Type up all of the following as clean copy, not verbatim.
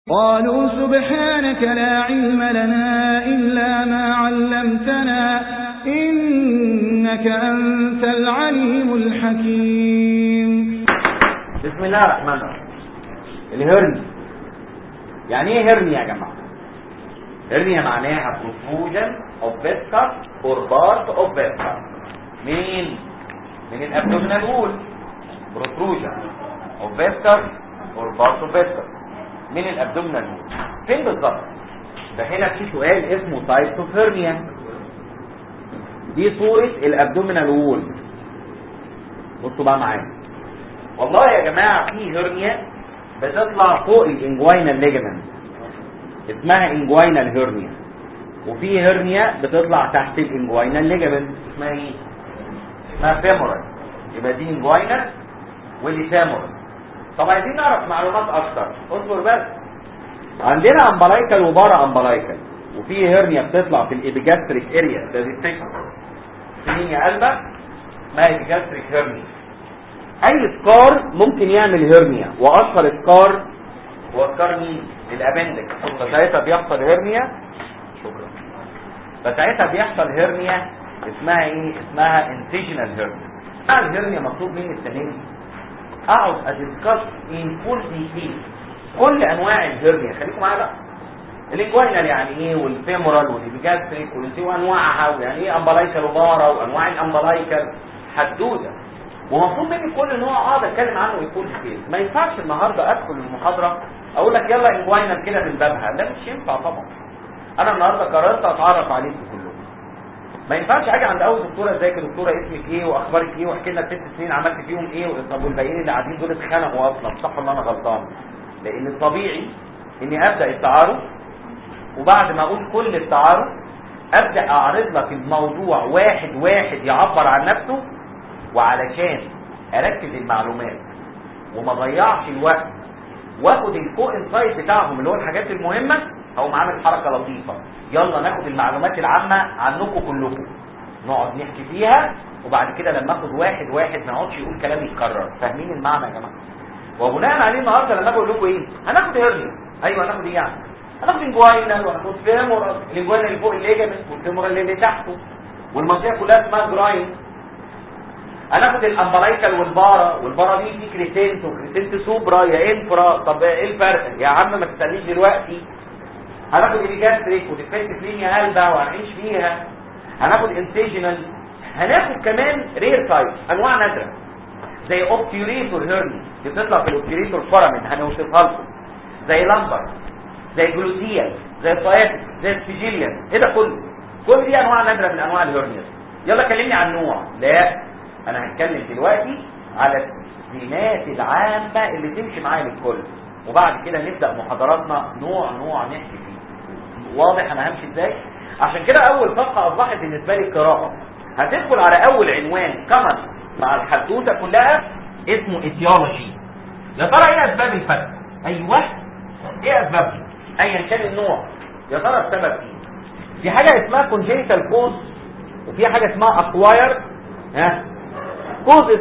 قالوا سبحانك لا علم لنا إلا ما علمتنا إنك أنت العليم الحكيم. بسم الله الرحمن الرحيم. الهرنيا يعني ايه هرنيا يا جماعة؟ هرنيا معناها protrusion of viscus or part of viscus. من الابدومينال وول. protrusion of viscus or part of viscus من الابدومينال وول. فين بالظبط؟ ده هنا في سؤال اسمه types of hernia. دي صورة الابدومينال وول. بصوا بقى معايا. والله يا جماعة في هرنيا بتطلع فوق الانجوينال ليجمنت اسمها انجوينال هرنيا، وفي هرنيا بتطلع تحت الانجوينال ليجمنت اسمها ايه؟ اسمها فيمورال. يبقى دي انجوينال ودي فيمورال. طب عايزين نعرف معلومات اكتر، اصبر بس. عندنا امبلايكال وبارا امبلايكال، وفي هرنيا بتطلع في الابيجاستريك اريا. ده دي سنين يا قلبك اسمها ابيجاستريك هرنيا. اي سكار ممكن يعمل هرنيا، واشهر سكار هو سكار مين؟ الابندكس. فساعتها بيحصل هرنيا. شكرا. فساعتها بيحصل هرنيا اسمها ايه؟ اسمها انسيجنال هرنيا. الهرنيا مطلوب مني السنه دي اقعد ادسكاس ان فول ديتيل كل انواع الهرنيا. خليكم معايا بقى. الانجوينال يعني ايه، والفيمورال والابيجاستريك وانواعها، ويعني ايه امبلايكال وبارا، وانواع الامبلايكال حدوده. ومطلوب مني كل نوع اقعد اتكلم عنه ويكون كتير. ما ينفعش النهارده ادخل المحاضره اقول لك يلا انجوينال كده من بابها، ده مش ينفع طبعا. انا النهارده قررت اتعرف عليكم كلكم. ما ينفعش اجي عند اول دكتوره ازيك يا دكتوره، اسمك ايه واخبارك ايه، واحكي لنا 6 سنين عملت فيهم ايه. طب والباقيين اللي قاعدين دول اتخانقوا اصلا، صح ولا انا غلطان؟ لان الطبيعي اني ابدا التعارف، وبعد ما اقول كل التعارف ابدا اعرض لك الموضوع واحد واحد يعبر عن نفسه، وعلشان اركز المعلومات وما اضيعش الوقت واخد الكو انسايت بتاعهم اللي هو الحاجات المهمه، هقوم عامل حركه لطيفه. يلا ناخد المعلومات العامه عنكم كلكم نقعد نحكي فيها، وبعد كده لما اخد واحد واحد ما اقعدش يقول كلام يتكرر. فاهمين المعنى يا جماعه؟ وبناء عليه النهارده لما اقول لكم ايه هناخد هرنيا. ايوه هناخد ايه يعني؟ هناخد انجوينال وهناخد فيمورال. الانجوينال اللي فوق الليجمنت، والفيمورال اللي تحته، والمنطقه كلها اسمها جراين. هناخد الامبلايكال والبارا دي في كريسنت وكريسنت سوبرا يا انفرا. طب ايه الفرق يا عم؟ ما تسالنيش دلوقتي. هناخد الجاستريك وديفكتيف لينيا قلبه وهنعيش فيها. هناخد انسيجنال. هناخد كمان رير تايب، انواع نادره زي اوبتيوريتور هيرني بتطلع في الاوبتيوريتور فورامين، هنوصفها لكم. زي لامبر، زي جلوتيال، زي فايتس، زي سبيجيليان. ايه ده كله؟ كل دي انواع نادره من انواع الهيرنيا. يلا كلمني عن نوع. لا، انا هتكلم دلوقتي على السمات العامه اللي تمشي معايا للكل، وبعد كده نبدا محاضراتنا نوع نوع نحكي فيه. واضح انا همشي ازاي؟ عشان كده اول صفحه اصبحت بالنسبه لي القراءه. هتدخل على اول عنوان كمان مع الحدوته كلها اسمه ايتيولوجي. يا ترى ايه اسباب الفتح؟ ايوه ايه اسبابها؟ ايا كان النوع يا ترى السبب ايه؟ في حاجه اسمها كونجينيتال كوز، وفي حاجه اسمها اكواير كوزز.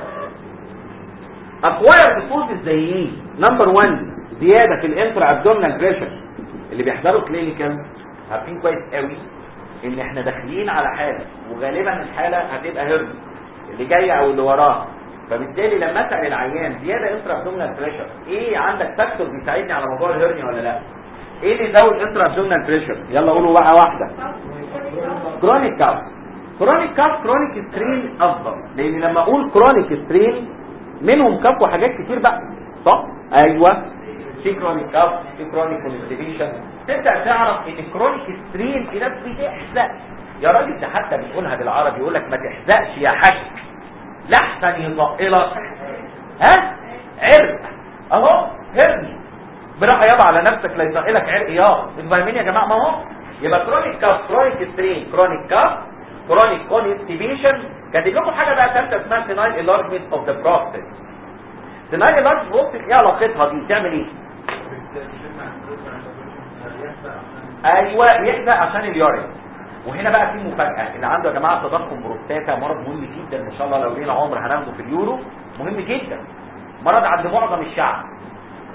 اكواير كوزز زي ايه؟ نمبر 1 زياده في الانترا ابدومينال بريشر. اللي بيحضروا كلينيكال عارفين كويس قوي ان احنا داخلين على حاله، وغالبا الحاله هتبقى هرني اللي جايه او اللي وراها. فبالتالي لما اسال العيان زياده انترا ابدومينال بريشر، ايه عندك فاكتور بيساعدني على موضوع الهرني ولا لا؟ ايه اللي يزود انترا ابدومينال بريشر؟ يلا قولوا بقى واحده. كرونيك كاف. كرونيك كاف كرونيك سترين افضل، لان لما اقول كرونيك سترين منهم كاف وحاجات كتير بقى، صح؟ ايوه في كرونيك كاف، في كرونيك كونستيبيشن. تبدا تعرف ان كرونيك سترين في ناس بتحزق. يا راجل ده حتى بيقولها بالعربي، يقول لك ما تحزقش يا حاج لحسن يطقلك عرق اهو هرني. براحه يابا على نفسك لا يطقلك عرق يابا. انتوا فاهمين يا جماعه؟ ما هو يبقى كرونيك كاف كرونيك سترين كرونيك كاف كرونيك كونستيبيشن. كاتب لكم حاجه بقى ثالثه اسمها سينايل انلارجمنت اوف ذا بروستات. سينايل انلارجمنت بص ايه علاقتها دي؟ تعمل ايه؟ ايوه يحزق عشان اليورين. وهنا بقى في مفاجاه، اللي عنده يا جماعه تضخم بروستاتا مرض مهم جدا ان شاء الله لو لينا عمر هناخده في اليورو، مهم جدا. مرض عند معظم الشعب.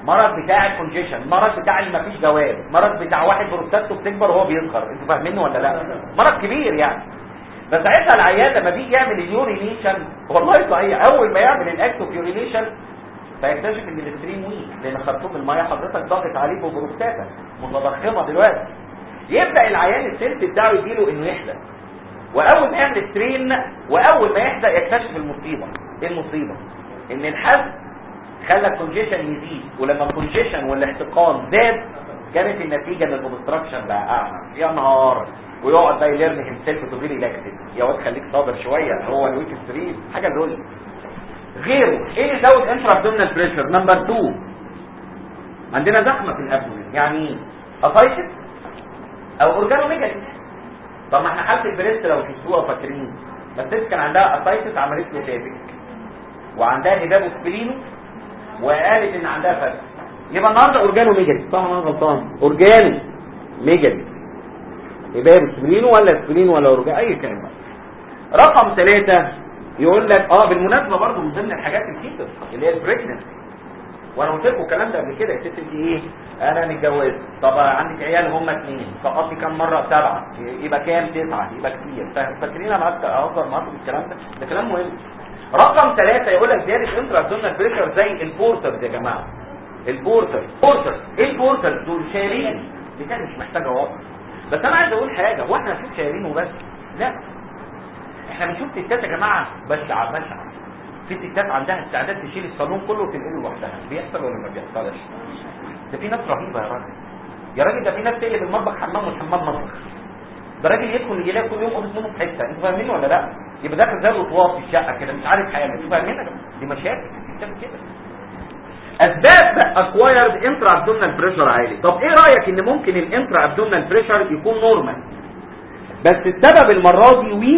مرض بتاع الكونجيشن، مرض بتاع اللي مفيش جواز، مرض بتاع واحد بروستاته بتكبر وهو بيصغر، انتوا فاهمينه ولا لا؟ مرض كبير يعني. بس ساعتها العيان لما بيجي يعمل اليورينيشن والله صحيح اول ما يعمل الاكتف يورينيشن فيكتشف ان الاستريم ويك، لان خرطوم الميه حضرتك ضاغط عليه ببروستاتا متضخمه دلوقتي. يبدا العيان السيلف بتاعه يجيله انه يحزن، واول ما يعمل سترين واول ما يحزن يكتشف المصيبه. ايه المصيبه؟ ان الحزن خلى الكونجيشن يزيد، ولما الكونجيشن والاحتقان زاد كانت النتيجه ان الاوبستراكشن بقى اعمى. يا نهار، ويقعد بقى يلرن هيمسيلف تو فيري لاكتيف. يا واد خليك صابر شويه، هو الويك ستريم حاجه دول. غيره ايه اللي يزود انترا ابدومينال بريشر؟ نمبر 2 عندنا زحمه في الابدومين. يعني ايه؟ اسايتس او اورجانوميجالي. طب ما احنا حاله البريست لو شفتوها فاكرين، بس كان عندها اسايتس عملت له تابك، وعندها هباب سبلينو، وقالت ان عندها فرق. يبقى النهارده اورجانوميجالي. صح ولا انا غلطان؟ اورجانوميجالي، هباب سبلينو ولا سبلينو ولا اورجان اي كلمه. رقم 3 يقول لك بالمناسبه برضو من ضمن الحاجات الكيتر اللي هي البريجننسي، وانا قلت لكم الكلام ده قبل كده. يا ست انت ايه؟ انا متجوز. طب عندك عيال هم 2، سقطتي كام مره؟ 7. يبقى كام؟ 9. يبقى كتير. فاكرين انا قعدت اهزر معاكم بالكلام ده كلام مهم. رقم 3 يقول لك زياده انترا ابدومينال بريشر زي البورترز يا جماعه. البورترز ايه البورترز دول؟ شايلين. دي كانت مش محتاجه وقت، بس انا عايز اقول حاجه، هو احنا نشوف شايلين وبس؟ لا، احنا بنشوف ستات يا جماعه بشعه. في ستات عندها استعداد تشيل الصالون كله وتنقله لوحدها. بيحصل ولا ما بيحصلش؟ ده في ناس رهيبه يا راجل ده في ناس تقلب المطبخ حمام والحمام مطبخ. ده راجل يدخل يلاقي كل يوم اوضه نومه في حته. انتوا فاهمين ولا لا؟ يبقى داخل زي الوطواط في الشقه كده مش عارف حاجه. انتوا فاهمين؟ دي مشاكل بتعمل كده. اسباب اكوايرد انترا ابدومينال بريشر عالي. طب ايه رايك ان ممكن الانترا ابدومينال بريشر يكون نورمال، بس السبب المره دي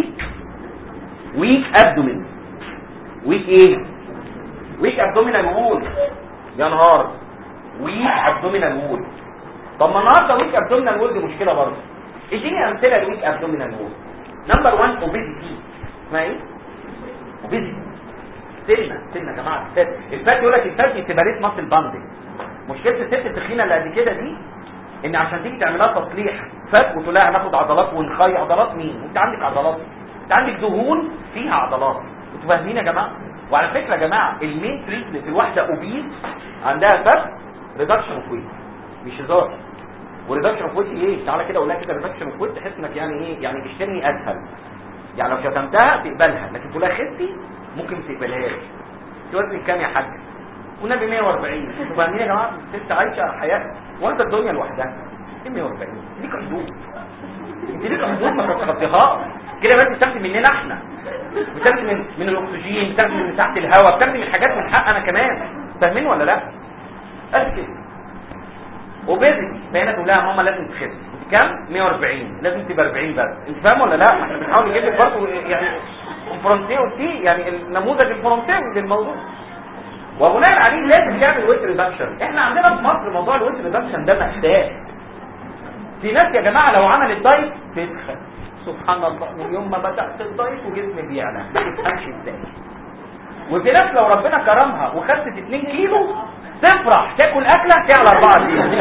ويك ابدومين. ويك ايه؟ ويك ابدومينال وول. يا نهار، ويك ابدومينال وول. طب ما النهارده ويك ابدومينال وول دي مشكله برضه. اديني امثله لويك ابدومينال وول. نمبر 1 اوبيزيتي. اسمها ايه؟ اوبيزيتي. سنه يا جماعه. الفات يقول لك الفات سيباريت ماسل باندنج. مشكله الست التخينه اللي قد كده دي ان عشان تيجي تعملها تصليح فات وتقول لها هناخد عضلات ونخي عضلات. مين؟ انت عندك عضلات، انت عندك دهون فيها عضلات. انتوا فاهمين يا جماعه؟ وعلى فكره يا جماعه المين تريتمنت الواحده اوبيز عندها فات ريدكشن اوف ويت، مش هزار. وريدكشن اوف ويت ايه؟ تعالى كده اقول لها كده ريدكشن اوف ويت تحس انك يعني ايه؟ يعني اشترني اسهل. يعني لو شتمتها تقبلها، لكن تقول لها خفتي ممكن ما تقبلهاش. انت وزنك كام يا حاج؟ والنبي 140. انتوا فاهمين يا جماعه؟ الست عايشه حياه واخده الدنيا لوحدها. 140 ليك حدود. انت ليك حدود ما تتخطيهاش كده. بس بتاخدي مننا احنا، بتاخدي من الاكسجين، بتاخدي من مساحه الهواء، بتاخدي من حاجات من حقنا كمان. فاهمين ولا لا؟ قال كده اوبيزيتي. فهنا تقول لها ماما لازم تخس. كام؟ 140. لازم تبقى 40 بس. انت فاهم ولا لا؟ احنا بنحاول نجيب لك برضه يعني الفرنسيوي يعني النموذج الفرنسيوي للموضوع، وبناء عليه لازم تعمل ويت ريدكشن. احنا عندنا في مصر موضوع الويت ريدكشن ده محتاج. في ناس يا جماعه لو عملت دايت تدخل سبحان الله من يوم ما بدات الدايت وجسمي بيعلى ما تفهمش ازاي. وفي ناس لو ربنا كرمها وخدت 2 كيلو تفرح تاكل اكله تعلى 4 كيلو.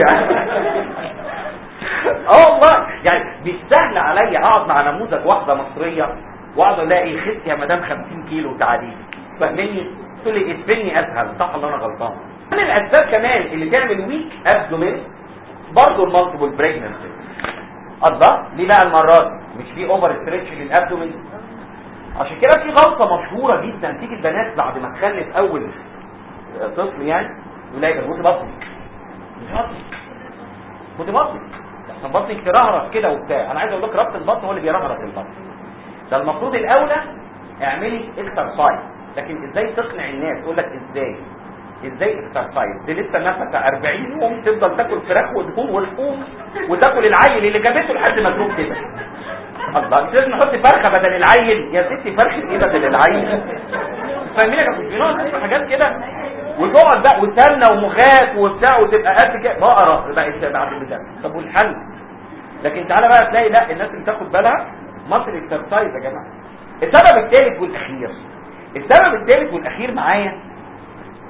والله يعني مش سهل عليا اقعد مع نموذج واحده مصريه واقعد الاقي خدت يا مدام 50 كيلو تعالي. فاهمني؟ تقول لي اسبني اسهل. صح ولا انا غلطان؟ من الاسباب كمان اللي تعمل ويك ابدومين برضه المالتيبل بريجننسي. الله ليه بقى المرات مش في اوفر ستريتش للابدومين؟ عشان كده في غلطه مشهوره جدا تيجي البنات بعد ما تخلف اول طفل يعني يلاقي خد بطنك مش بطنك خد بطنك عشان بطنك ترهرس كده وبتاع. انا عايز اقول لك ربط البطن هو اللي بيرهرس البطن. ده المفروض الاولى اعملي اكسرسايز. لكن ازاي تقنع الناس؟ تقول لك ازاي اكسرسايز؟ دي لسه نفسها 40 يوم تفضل تاكل فراخ ودهون ولحوم وتاكل العيل اللي جابته لحد ما تروح كده. الله انت لازم نحط فرخه بدل العيل يا ستي. فرخه ايه بدل العيل؟ فاهمين يا جماعه؟ بنقعد حاجات كده وتقعد بقى وسمنه ومخات وبتاع وتبقى قد كده بقره بقت بعد البتاع. طب والحل؟ لكن تعالى بقى تلاقي لا الناس اللي تاخد بالها مصر اكسرسايز يا جماعه. السبب الثالث والاخير معايا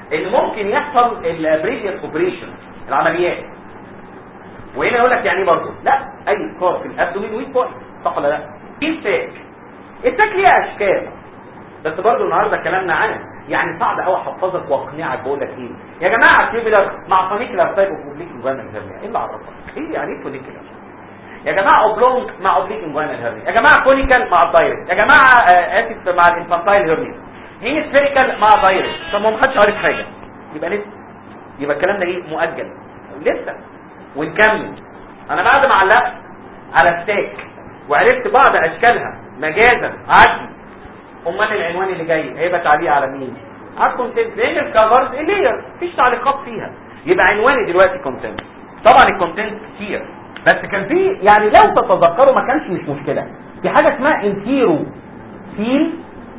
ان ممكن يحصل البريفيس اوبريشن العمليات. وهنا يقول لك يعني ايه برضه؟ لا اي سكار في الابدومين ويك بوينت، صح ولا لا؟ التاك ليها اشكال، بس برضه النهارده كلامنا عنه يعني صعب قوي احفظك واقنعك. بقول لك ايه يا جماعه، تيبلر مع فونيكلر تايب اوبليك انجوينال هيرنيا، ايه اللي عرفك؟ ايه يعني ايه فونيكلر يا جماعه؟ اوبلونج مع اوبليك انجوينال هيرنيا يا جماعه، كونيكال مع الدايركت يا جماعه، اسف مع الانفانتايل هيرنيا، هيمسفيريكال مع دايركت. طب ما حدش عارف حاجه، يبقى لسه، يبقى الكلام ده ايه؟ مؤجل لسه. ونكمل. انا بعد ما علقت على ستاك وعرفت بعض اشكالها مجازا عدي، امال العنوان اللي جاي هيبقى تعليق على مين؟ على الكونتنت، لان الكفرز اللير مفيش تعليقات فيها، يبقى عنواني دلوقتي كونتنت. طبعا الكونتنت كتير، بس كان في يعني لو تتذكروا ما كانش مش مشكله، في حاجه اسمها انتيرو سيل،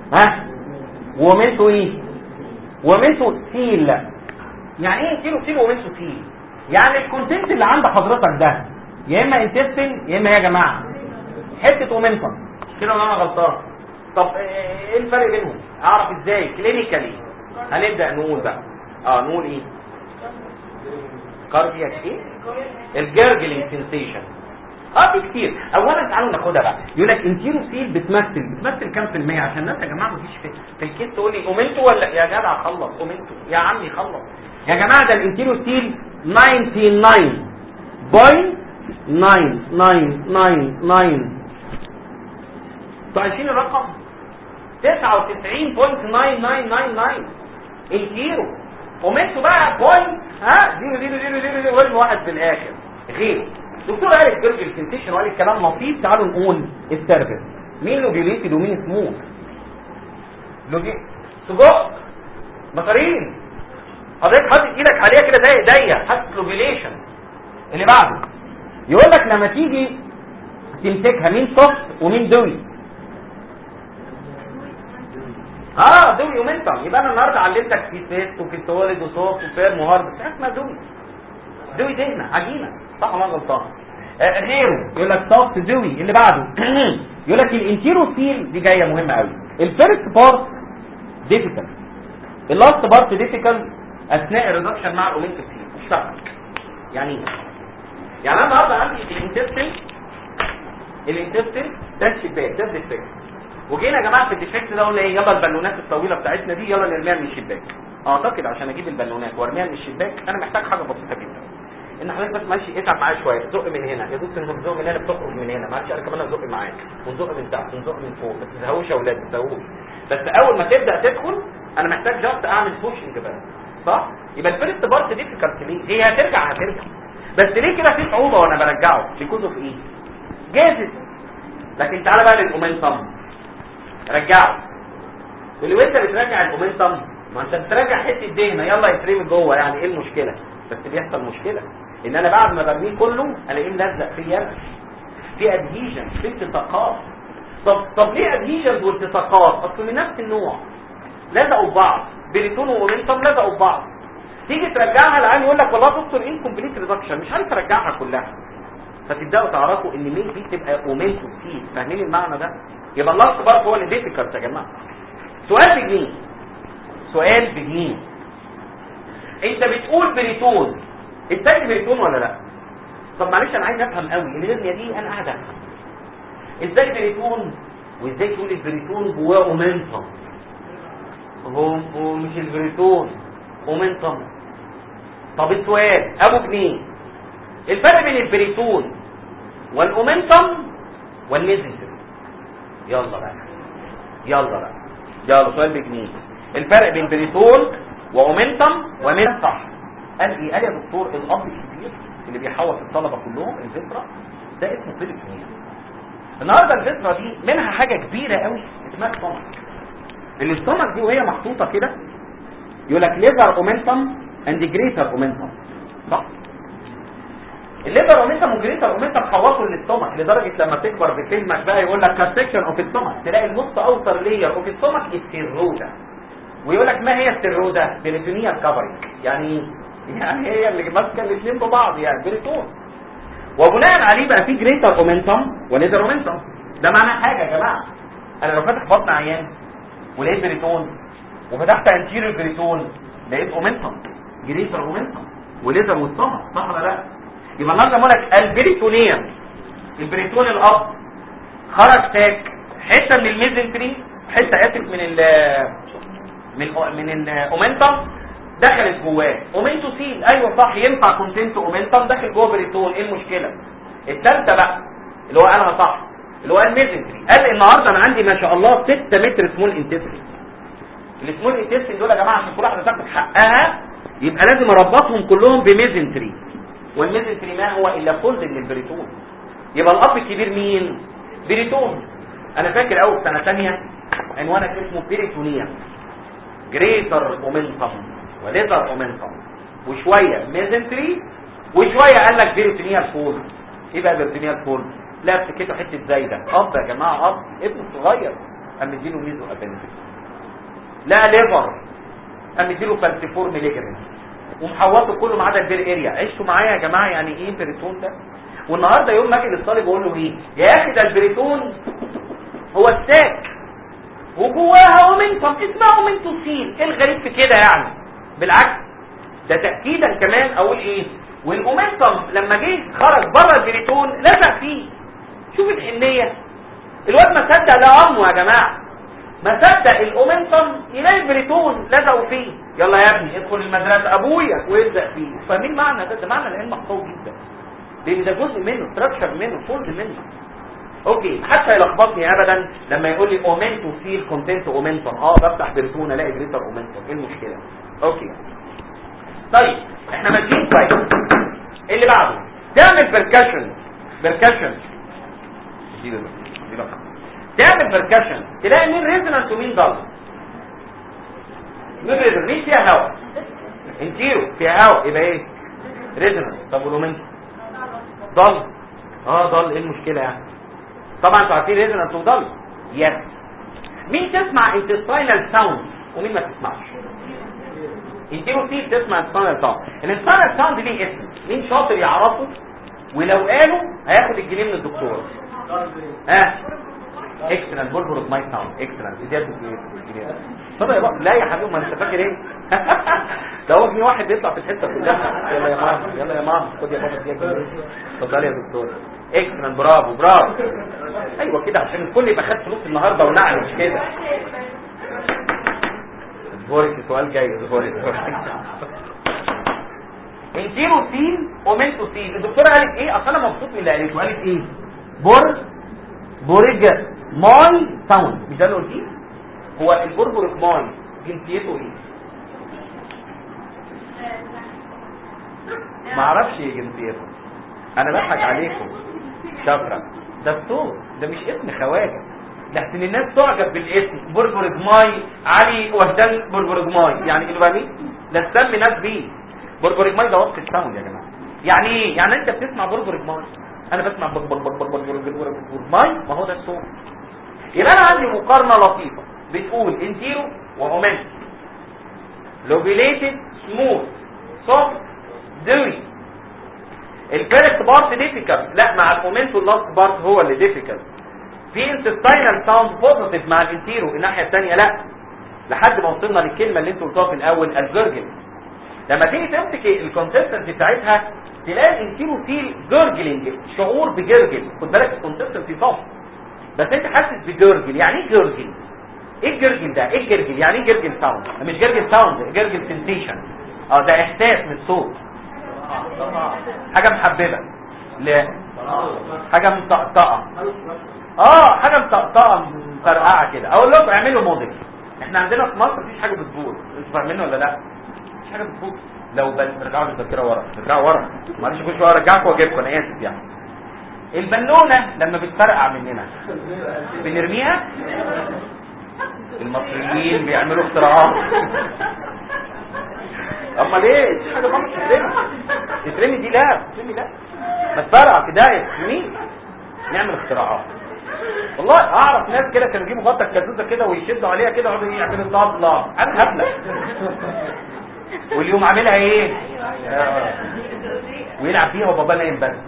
ومنتو ايه؟ ومنتو سيل. يعني ايه انتيرو سيل ومنتو سيل؟ يعني الكونتنت اللي عند حضرتك ده يا اما انتستين يا اما يا جماعه حته اومنتم كده، ولا انا غلطان؟ طب ايه الفرق بينهم؟ اعرف ازاي كلينيكالي؟ هنبدا نقول بقى نقول ايه؟ كاردياك ايه؟ الجرجلينج سنسيشن. في كتير. اولا تعالوا ناخدها بقى. يقول لك انتيروسيل بتمثل كام في المية؟ عشان الناس يا جماعه مفيش في الكيس تقول لي اومنتو ولا يا جدع خلص اومنتو يا عمي خلص يا جماعه. ده الانتيروسيل 99.9999. انتوا عايشين الرقم 99.9999 انتيرو. اومنتو بقى بوينت 0.00001 في الاخر. غير دكتور قال الجرجل سنسيشن وقال الكلام لطيف. تعالوا نقول السيرفيس. مين لوبيوليتد ومين سموث؟ سجق مصارين حضرتك حاطط ايدك عليها كده زي ايديا، حاسس لوبيليشن. اللي بعده يقول لك لما تيجي تمسكها مين سوفت ومين دوي؟ دوي ومنتم. يبقى انا النهارده علمتك في سيست وفي سوليد وسوفت وفيرم وهارد، بس اسمها دوي دهنه عجينه، صح ولا غلطان؟ غيره يقول لك سوفت دوي. اللي بعده يقول لك الانتيروسيل دي جايه مهمه قوي. الفيرست بارت ديفيكالت، اللاست بارت ديفيكالت اثناء الريدكشن مع الاومنتوسيل. مش فاهم يعني ايه؟ يعني انا النهارده عندي الانتستين ده الشباك، ده الديفكت، وجينا يا جماعه في الديفكت ده قلنا ايه؟ يلا البالونات الطويله بتاعتنا دي يلا نرميها من الشباك. اعتقد عشان اجيب البالونات وارميها من الشباك انا محتاج حاجه بسيطه جدا، ان حضرتك بس ماشي اتعب معايا شويه، زق من هنا يا دكتور، انت بتزق من هنا بتخرج من هنا، معلش انا كمان ازق معاك، ونزق من تحت ونزق من فوق، بس تزهقوش يا اولاد ما تزهقوش. بس اول ما تبدا تدخل انا محتاج جاست اعمل بوشنج بقى، صح؟ يبقى الفيرست بارت ديفيكالت ليه؟ هي هترجع بس ليه كده في صعوبه وانا برجعه؟ بيكوزو في ايه؟ جاهز. لكن تعالى بقى للاومنتم، رجعه. واللي وانت بترجع الاومنتم ما انت بترجع حته دهنه يلا يترمي جوه، يعني ايه المشكله؟ بس بيحصل مشكله ان انا بعد ما برميه كله الاقيه ملزق فيا، في ادهيجن، في التصاقات. طب ليه ادهيجنز والتصاقات؟ اصل من نفس النوع، لزقوا ببعض، بريتون واومنتم لزقوا ببعض. تيجي ترجعها العين يقول لك والله دكتور انكمبليت ريدكشن، مش عارف ارجعها كلها. فتبداوا تعرفوا ان مين دي تبقى اومنتم سيل. فاهمين المعنى ده؟ يبقى اللاست بارت هو اللي ديفيكالت يا جماعه. سؤال بجنيه، انت بتقول بريتون، ازاي بريتون ولا لا؟ طب معلش انا عايز افهم قوي الهرنيا دي، انا قاعد افهم ازاي بريتون وازاي تقول البريتون جواه اومنتم. هو مش البريتون اومنتم. طب السؤال ابو جنيه، الفرق بين البريتون والاومنتم والميزنتري. يلا سؤال بجنيه، الفرق بين بريتون واومنتم ومين؟ صح. قال ايه؟ قال يا دكتور الاب الكبير اللي بيحوط الطلبه كلهم الفيترا ده اسمه بريتونيا. النهارده الفيترا دي منها حاجه كبيره قوي اسمها الستومك. الستومك دي وهي محطوطه كده يقول لك ليفر اومنتم اند جريتر اومنتم، صح؟ الليفر اومنتم وجريتر اومنتم حوطوا للستومك لدرجه لما تكبر بكلمه بقى يقول لك كارسكشن اوف الستومك، تلاقي النص اوتر لير اوف الستومك السيرودا، ويقول لك ما هي السيرودا؟ بريتونيال كفرنج. يعني هي اللي ماسكه الاثنين ببعض، يعني بريتون. وبناء عليه بقى في جريتر اومنتم وليزر اومنتم. ده معناه حاجه يا جماعه، انا لو فاتح بطن عيان ولقيت بريتون وفتحت انتيريور بريتون لقيت اومنتم جريتر اومنتم وليزر والصمت، صح ولا لا؟ يبقى النهارده بقول لك البريتونيوم، البريتون الاب خرج ساك حته من الميزنتري، حته اسف من الاومنتم دخلت جواه اومنتوسيل. ايوه صح، ينفع كونتنت اومنتم داخل جوه بريتون، ايه المشكله؟ الثالثه بقى اللي هو قالها صح، اللي هو الميزنتري، قال النهارده انا عندي ما شاء الله 6 متر سمول انتستين. السمول انتستين دول يا جماعه عشان كل واحده تاخد حقها يبقى لازم اربطهم كلهم بميزنتري، والميزنتري ما هو الا فولد من البريتون. يبقى الاب الكبير مين؟ بريتون. انا فاكر اول سنه ثانيه عنوانك اسمه بريتونيوم، جريتر اومنتم وليزر اومنتم وشويه ميزنتري وشويه قال لك بريتونيال فولد. ايه بقى بريتونيال فولد؟ لا افتكرته حته زايده، اب يا جماعه اب ابنه صغير قام مديله ميزو ابندكس، لا ليفر قام مديله فالسيفور ميليجرام ومحوطه كله ما عدا البير اريا. عشتوا معايا يا جماعه يعني ايه بريتون ده؟ والنهارده يوم ما اجي للطالب اقول له ايه؟ يا اخي ده البريتون هو الساك وجواها اومنتم اسمها اومنتوسيل. ايه الغريب في كده يعني؟ بالعكس ده تاكيدا كمان اقول ايه؟ والاومنتم لما جه خرج بره البريتون لزق فيه. شوف الحنيه، الواد ما صدق لا امه يا جماعه، ما صدق الاومنتم يلاقي البريتون لزقوا فيه. يلا يا ابني ادخل المدرسه ابويا ويلزق فيه. فاهمين معنى ده معنى العلم قوي جدا، لان ده جزء منه، ستراكشر منه، فولد منه. اوكي حتى يلخبطني ابدا لما يقول لي اومنتو فيل كونتنت اومنتم، بفتح بريتون الاقي جريتر اومنتم، ايه المشكله؟ اوكي طيب احنا ماشيين كويس. اللي بعده تعمل بركشن تعمل بركشن تلاقي مين ريزونانس ومين ضل. مين فيها هواء؟ انتيرو فيها هواء يبقى ايه؟ ريزونانس. طب والاومنتم ضل؟ ضل، ايه المشكله يعني؟ طبعا انتوا عارفين ريزونانس وضل. يس. مين تسمع انتستاينال ساوند ومين ما تسمعش؟ انتيرو فيه تسمع انتستاينال ساوند. الانتستاينال ساوند ليه اسم، مين شاطر يعرفه؟ ولو قالوا هياخد الجنيه من الدكتور. اكسلنت بولفورد ماي ساوند اكسلنت دي الجنيه. طب يا بابا لا يا حبيبي ما انت فاكر ايه؟ ده هو في واحد بيطلع في الحته كلها يلا يا ماما يلا يا ماما خد يا بابا دي الجنيه. اتفضل يا دكتور. اكسلنت برافو ايوه كده عشان الكل يبقى خد فلوس النهارده ونعل مش كده. اصبري سؤال جاي اصبري. انتيروسين اومنتوسين. الدكتوره قالت ايه؟ اصل انا مبسوط من اللي قالته. قالت ايه؟ بورج ماي ساوند. مش ده اللي قلتيه؟ هو البربرج ماي جنسيته ايه؟ ما اعرفش ايه جنسيته، انا بضحك عليكم. شاطره، ده الصوت ده مش اسم خواجه، لحسن الناس تعجب بالاسم بربرج ماي علي وهدان بربرج ماي. يعني اللي بقى مين؟ لا تسمي ناس بيه بربرج ماي. ده وصف الساوند يا جماعه. يعني ايه؟ يعني انت بتسمع بربرج ماي، انا بسمع بربرج ماي، ما هو ده الصوت. يبقى انا عندي مقارنه لطيفه بتقول انتيرو واومنتو لوبيليتد سموث سوفت دوي. الفيرست بارت ديفيكالت، لا مع الاومنتو اللاست بارت هو اللي ديفيكالت. في انتستاينال ساوند بوزيتيف مع الانتيرو، الناحيه الثانيه لا. لحد ما وصلنا للكلمه اللي انتوا قلتوها في الاول الجرجل. لما تيجي تمسك الكونسيستنسي بتاعتها تلاقي الانتيرو فيه جرجلينج، شعور بجرجل. خد بالك الكونسيستنسي صح بس انت حاسس بجرجل. يعني ايه جرجل؟ ايه الجرجل ده؟ ايه الجرجل؟ يعني ايه جرجل ساوند؟ مش جرجل ساوند، جرجل سنسيشن. ده احساس من الصوت، حاجه محببه، لا حاجه مطقطقه. حاجه مطقطقه مفرقعه كده. اقول لكم اعملوا موديل. احنا عندنا في مصر مفيش حاجه بتبوظ، انتوا فاهمين ولا لا؟ مفيش حاجه بتبوظ. لو رجعوا للذاكره ورا، رجعوا ورا، معلش كل شويه ارجعكم واجيبكم، انا اسف يعني. البالونه لما بتفرقع مننا بنرميها. المصريين بيعملوا اختراعات. اما ليه؟ مفيش حاجه غلط تترمي دي، لا تترمي لا، ما تفرقع في داية ترميه. نعمل اختراعات. والله اعرف ناس كده كانوا يجيبوا غطا الكازوزه كده ويشدوا عليها كده ويقعدوا يعملوا طبله. انا هبله. واليوم عاملها ايه؟ ويلعب فيها وبابا نايم بس.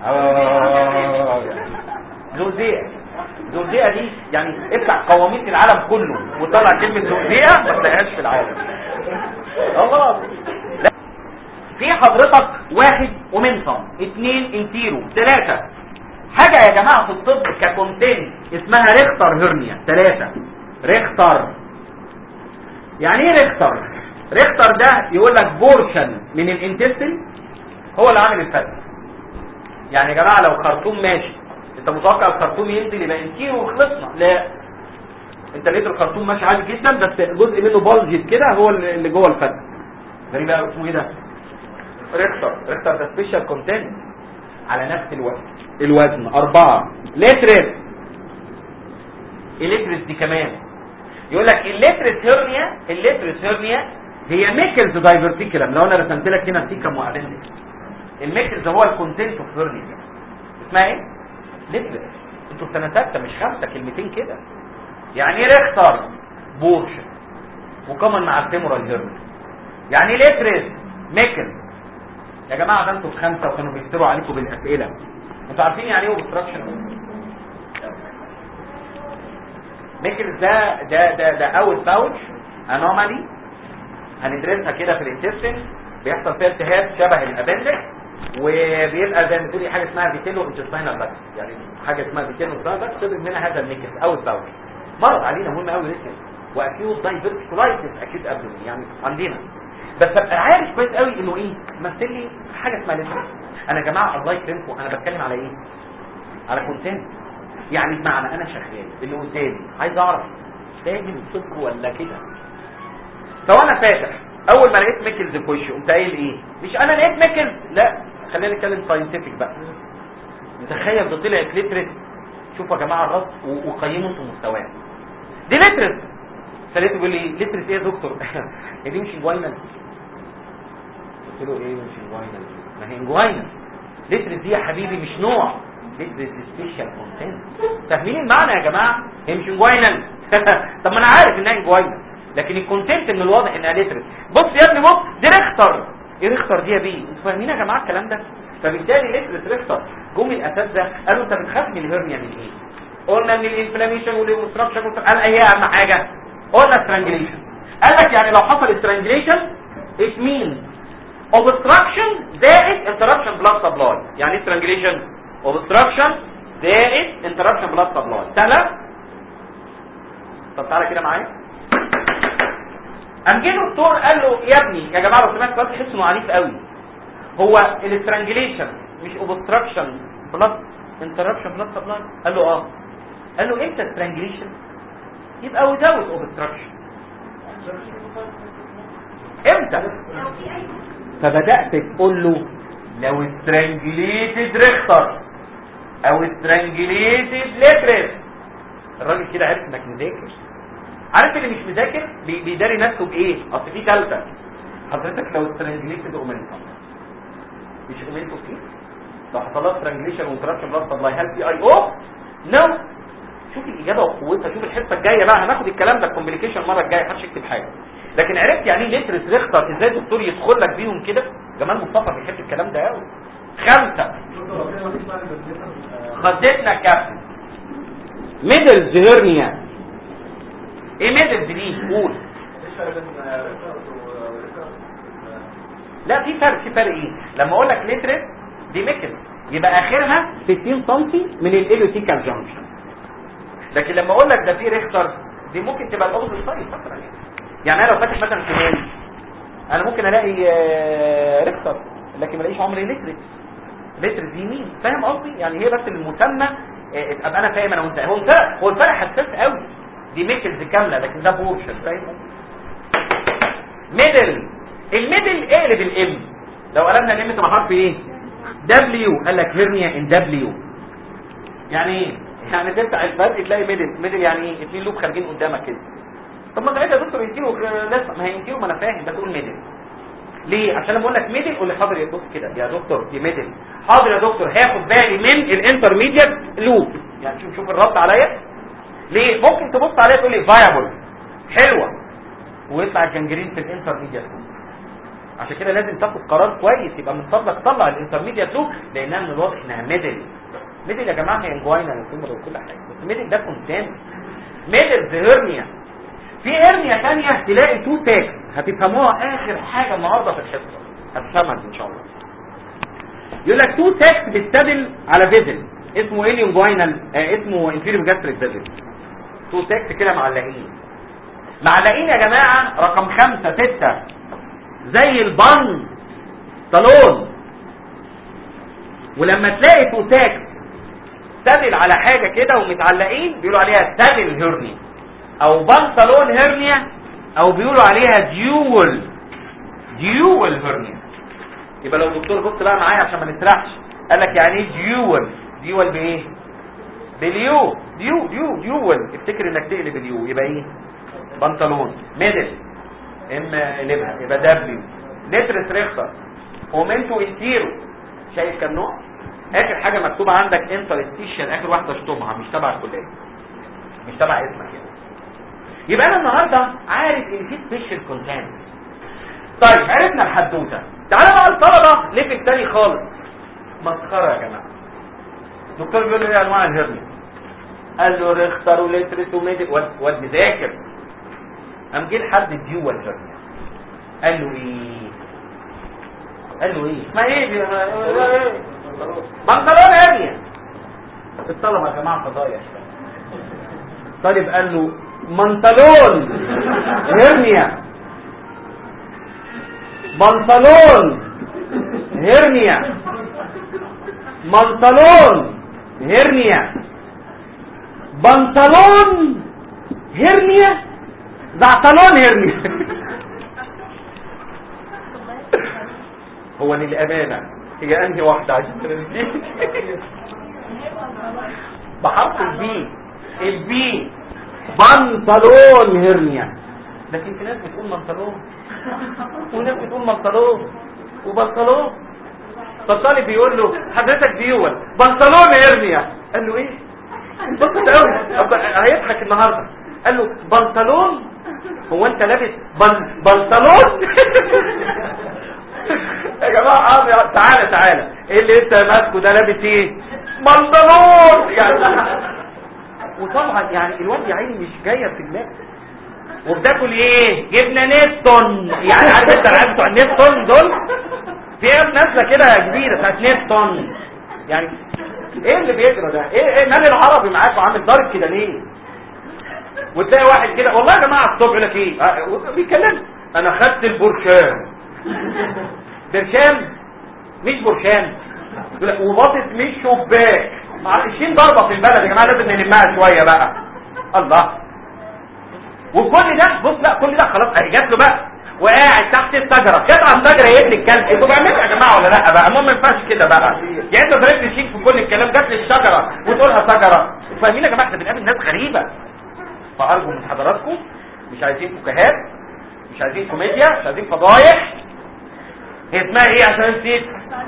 زوزيقه دي يعني افتح قواميس العالم كله وطلع كلمه زوزيقه ما تلاقيهاش في العالم. خلاص. في حضرتك 1 ومنصم 2 انتيرو 3 حاجة يا جماعة في الطب ككونتين اسمها ريختر هرنيا. 3 ريختر. يعني ايه ريختر؟ ريختر ده يقول لك بورشن من الانتستين هو اللي عامل الفتح. يعني يا جماعة لو خرطوم ماشي انت متوقع الخرطوم ينزل يبقى انتيرو وخلصنا؟ لا، انت لقيت الخرطوم ماشي عادي جدا بس جزء منه بلجت كده هو اللي جوه الفتح. غريب قوي. اسمه ايه ده؟ ريختر. ريختر ده سبيشال كونتين على نفس الوزن 4 لترس. اللترس دي كمان يقول لك اللترس هرنيا هي ميكلز دايفرتيكولم. لو انا رسمت لك هنا سيكم وابندكس، الميكلز هو الكونتنت اوف هرنيا. اسمها ايه؟ لترس. انتوا في سنه 6 مش 5 كلمتين كده. يعني ايه ريختر؟ بورشن وكمان مع الفيمورال هرنيا. يعني ايه لترس؟ ميكل. يا جماعه ده انتوا في 5 وكانوا بيكتبوا عليكم بالاسئله. انتوا عارفين يعني ايه اوبستراكشن؟ ميكل ده اول باوتش انومالي هندرسها كده في الانتستين، بيحصل فيها التهاب شبه الابندكس، وبيبقى زي ما تقولي حاجه اسمها فيتيلو انتستينال باكس. يعني حاجه اسمها فيتيلو انتستينال باكس تبقى منها هذا الميكل اول باوتش. مرض علينا مهم قوي ريسك واكيوت دايفرتيكولايتس اكيوت ابدومين يعني عندنا. بس ابقى عارف كويس قوي انه ايه مثل لي حاجه اسمها ليتر. انا يا جماعه الله يكرمكم انا بتكلم على ايه؟ على كونتنت. يعني بمعنى انا شغال اللي قدامي عايز اعرف فاهم صدق ولا كده. سواء انا فاتح اول ما لقيت ميكلز في وشي قمت قايل ايه؟ مش انا لقيت ميكلز، لا خلينا نتكلم ساينتفك بقى. تخيل ده طلعت لترس. شوفوا يا جماعه الرص وقيموا انتم مستواه. دي لترس. فلقيته بيقول لي لترس ايه يا دكتور؟ هي دي مش انجوينال. قلت له ايه مش انجوينال؟ ما هي انجوينال. لترس دي يا حبيبي مش نوع، لترس سبيشال كونتنت. فاهمين المعنى يا جماعه؟ هي مش انجوينال. طب ما انا عارف انها انجوينال لكن الكونتنت من الواضح انها لترس. بص يا ابني بص دي ريختر. ايه ريختر دي يا بيه؟ انتوا فاهمين يا جماعه الكلام ده؟ فبالتالي لترس ريختر. جم الاساتذه قالوا انت بتخاف من الهرنيا من ايه؟ قلنا من الانفلاميشن والاوبستراكشن. قال ايه اهم حاجه؟ قلنا سترانجليشن. قال لك يعني لو حصل سترانجليشن it means obstruction زائد interruption blood supply. يعني ايه سترانجليشن؟ obstruction زائد interruption blood supply. سهله؟ طب تعالى كده معايا. قام جه الدكتور قال له يا ابني يا جماعه لو سمعت كلام تحس انه عنيف قوي. هو السترانجليشن مش obstruction blood interruption blood supply؟ قال له اه. قال له امتى سترانجليشن؟ يبقى without obstruction. امتى؟ فبدأت تقول له لو strangulated ريختر او strangulated لترس. الراجل كده عرف انك مذاكر. عارف اللي مش مذاكر بيداري نفسه بايه؟ اصل في ثالثه حضرتك لو strangulated اومنتم مش اومنتم فيه لو حصل لها strangulation وانترابشن بلاد سبلاي هل في اي او؟ نو. شوف الاجابه وقوتها. شوف الحصه الجايه بقى هناخد الكلام ده الكومبليكيشن المره الجايه محدش يكتب حاجه. لكن عرفت يعني ايه لترس ريختر؟ ازاي الدكتور يدخل لك بيهم كده؟ جمال مصطفى بيحب الكلام ده قوي. 5 خدتنا الكابتن ميدلز هيرنيا. ايه ميدلز دي؟ قول. لا في فرق ايه؟ لما اقول لك لترس دي ميكل يبقى اخرها 60 سم من الاليوتيكال جانكشن. لكن لما اقول لك ده في ريختر دي ممكن تبقى الاوبز سايد مثلا. يعني انا لو فاتح مثلا كمان انا ممكن الاقي ريختر لكن ما الاقيش عمري لترس دي مين؟ فاهم قصدي؟ يعني هي بس المسمى ابقى انا فاهم انا وانت. هو الفرق حساس قوي. دي ميكلز كامله لكن ده بورشن. فاهم؟ ميدل. الميدل اقلب الام. لو قلبنا الام تبقى حرف ايه؟ دبليو. قال لك هيرنيا ان دبليو. يعني ايه؟ يعني تفتح الفرق تلاقي ميدل يعني ايه؟ 2 لوب خارجين قدامك كده. طب ما ساعتها يا دكتور ينتيرو لسه ما هي ينتيرو ما انا فاهم بس تقول ميدل. ليه؟ عشان لما اقول لك ميدل قول لي حاضر يا دكتور كده يا دكتور دي ميدل. حاضر يا دكتور هاخد بالي من الانترميديت لوب. يعني شوف الرد عليا. ليه؟ ممكن تبص عليا تقول لي فايبل حلوه ويطلع الجنجرين في الانترميديت لوب. عشان كده لازم تاخد قرار كويس يبقى من فضلك طلع الانترميديت لوب لانها من الواضح انها ميدل. ميدل يا جماعه هي انجوينا وفيمر وكل حاجه بس ميدل ده كونتين. ميدل هيرنيا. في هيرنيا ثانيه تلاقي 2 تاكس هتفهموها اخر حاجه النهارده في الحصه، هتفهمها ان شاء الله. يقول لك تو تاكس بتستدل على فيزل اسمه اليوم جوينال، اسمه انفيريور جاستريك فيزل. تو تاكس كده معلقين يا جماعه، رقم 5 6 زي البن طالون. ولما تلاقي تو تاكس تدل على حاجه كده ومتعلقين بيقولوا عليها تابل هيرنيا او بنطلون هيرنيا، او بيقولوا عليها ديول هيرنيا. يبقى لو الدكتور بص بقى معايا عشان ما نسرحش، قال لك يعني ايه ديول بايه؟ باليو ديول. افتكر انك تقلب اليو يبقى ايه؟ بنطلون. ميدل قلبها يبقى دبليو. لترس ريختر اومنتو انتيرو. شايف كام نوع؟ اخر حاجه مكتوبه عندك انترستيشن، اخر واحده اشطبها، مش تبع الكليه، مش تبع اسمك كده. يبقى انا النهارده عارف ان في سبيشال كونتنت. طيب عرفنا الحدوته. تعالى بقى الطلبه ليفل تاني خالص، مسخره يا جماعه. الدكتور بيقول له ايه انواع الهرنيا؟ قال له ريختر ولترس وميدل والمذاكر. قام جه لحد الديول هرنيا، قال له ايه؟ اسمها ايه؟ بنطلون هرنيا. الطلبه يا جماعه فضايح. طالب قال له منطلون هرنيا، بنطلون هرنيا، منطلون هرنيا، بنطلون هرنيا، زعطلون هرنيا. هو للأمانة هي أنهي واحدة عشان تنسيك؟ بحرف البي بنطلون هرنيا. لكن في ناس بتقول منطلون وناس بتقول منطلون وبنطلون. فالطالب بيقول له حضرتك ديول بنطلون هرنيا. قال له ايه؟ انبسط قوي، هيضحك النهارده. قال له بنطلون؟ هو انت لابس بنطلون؟ يا جماعه تعالى ايه اللي انت ماسكه ده؟ لابس ايه؟ بنطلون يعني. وطبعا يعني الواد يا عيني مش جايه في دماغه. وبتاكل ايه؟ جبنه نيستون. يعني عارف انت العيال بتوع نيستون دول؟ في نازله كده كبيره بتاعت نيستون. يعني ايه اللي بيجرى ده؟ ايه مال العربي معاك وعامل ضارب كده ليه؟ وتلاقي واحد كده والله يا جماعه الصبح يقول لك ايه؟ بيتكلم انا خدت البرشام. برشام مش برشام. وباطس مش شباك. 20 ضربه في البلد يا جماعه، لازم نلمها شويه بقى. الله. وكل ده بص، لا كل ده خلاص جات له بقى وقاعد تحت الشجره. قطعه الشجره يا ابن الكلب. انتوا بتعملوا يا جماعه ولا لا بقى؟ المهم ما ينفعش كده بقى. يعني انت ضربت تشيل في كل الكلام، جات لي الشجره وتقولها شجره. فاهمين يا جماعه؟ احنا بنقابل ناس غريبه. فارجو من حضراتكم، مش عايزين فكاهات، مش عايزين كوميديا، مش عايزين فضايح. هي اسمها ايه عشان نسيت؟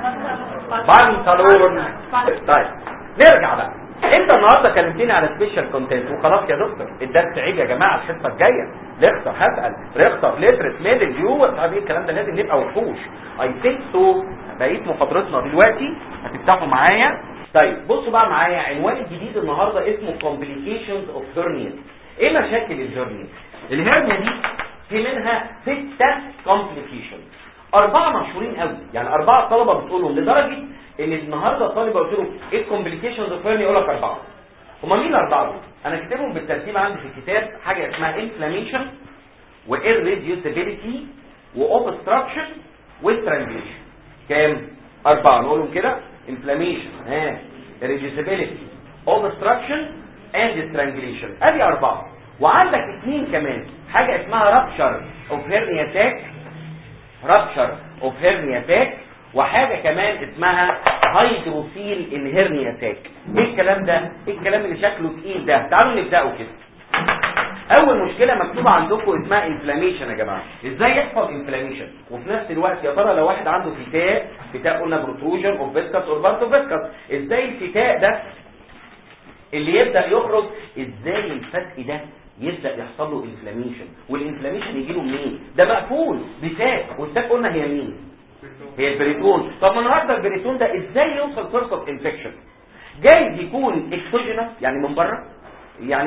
بنطلون. طيب نرجع بقى. انت النهارده كلمتني على سبيشال كونتنت وخلاص يا دكتور. الدرس عيب يا جماعه. الحصه الجايه ريختر هسال ريختر لترس ميدل يو ايه الكلام ده، لازم نبقى وحوش. اي ثينك سو. بقيت محاضرتنا دلوقتي هتفتحوا معايا. طيب بصوا بقى معايا، عنوان الجديد النهارده اسمه complications of hernia. ايه مشاكل الهرنيا؟ الهرنيا دي في منها 6 complications. 4 مشهورين قوي، يعني 4 طلبه بتقولهم، لدرجه ان النهارده الطالب قلت له ايه الكومبليكيشنز اوف هيرنيا؟ يقول لك 4. هم مين ال4 دول؟ انا كاتبهم بالترتيب عندي في الكتاب. حاجه اسمها انفلاميشن وإيريديوسابيليتي وأوبستراكشن وسترانجليشن. كام؟ 4. نقولهم كده: انفلاميشن، إيريديوسابيليتي، اوبستراكشن اند سترانجليشن. ادي 4. وعندك 2 كمان، حاجه اسمها رابشر اوف هيرنيا تاك، رابشر اوف هيرنيا تاك، وحاجه كمان اسمها هيدروسيل ان هيرنيا تاك. ايه الكلام ده؟ ايه الكلام اللي شكله تقيل ده؟ تعالوا نبداوا كده. اول مشكله مكتوبه عندكم اسمها انفلاميشن يا جماعه. ازاي يحصل انفلاميشن وفي نفس الوقت يا ترى لو واحد عنده فتاء قلنا بروتروجن اوف فيسكس اور بارت اوف فيسكس، ازاي الفتاء ده اللي يبدا يخرج، ازاي الفتق ده يبدا يحصل له انفلاميشن؟ والانفلاميشن يجي له منين؟ ده مقفول بساق، والساق قلنا هي مين؟ هي البريتون. طب النهارده البريتون ده ازاي يوصل سورس اوف انفكشن؟ جايز يكون اكسوجينس يعني من بره، يعني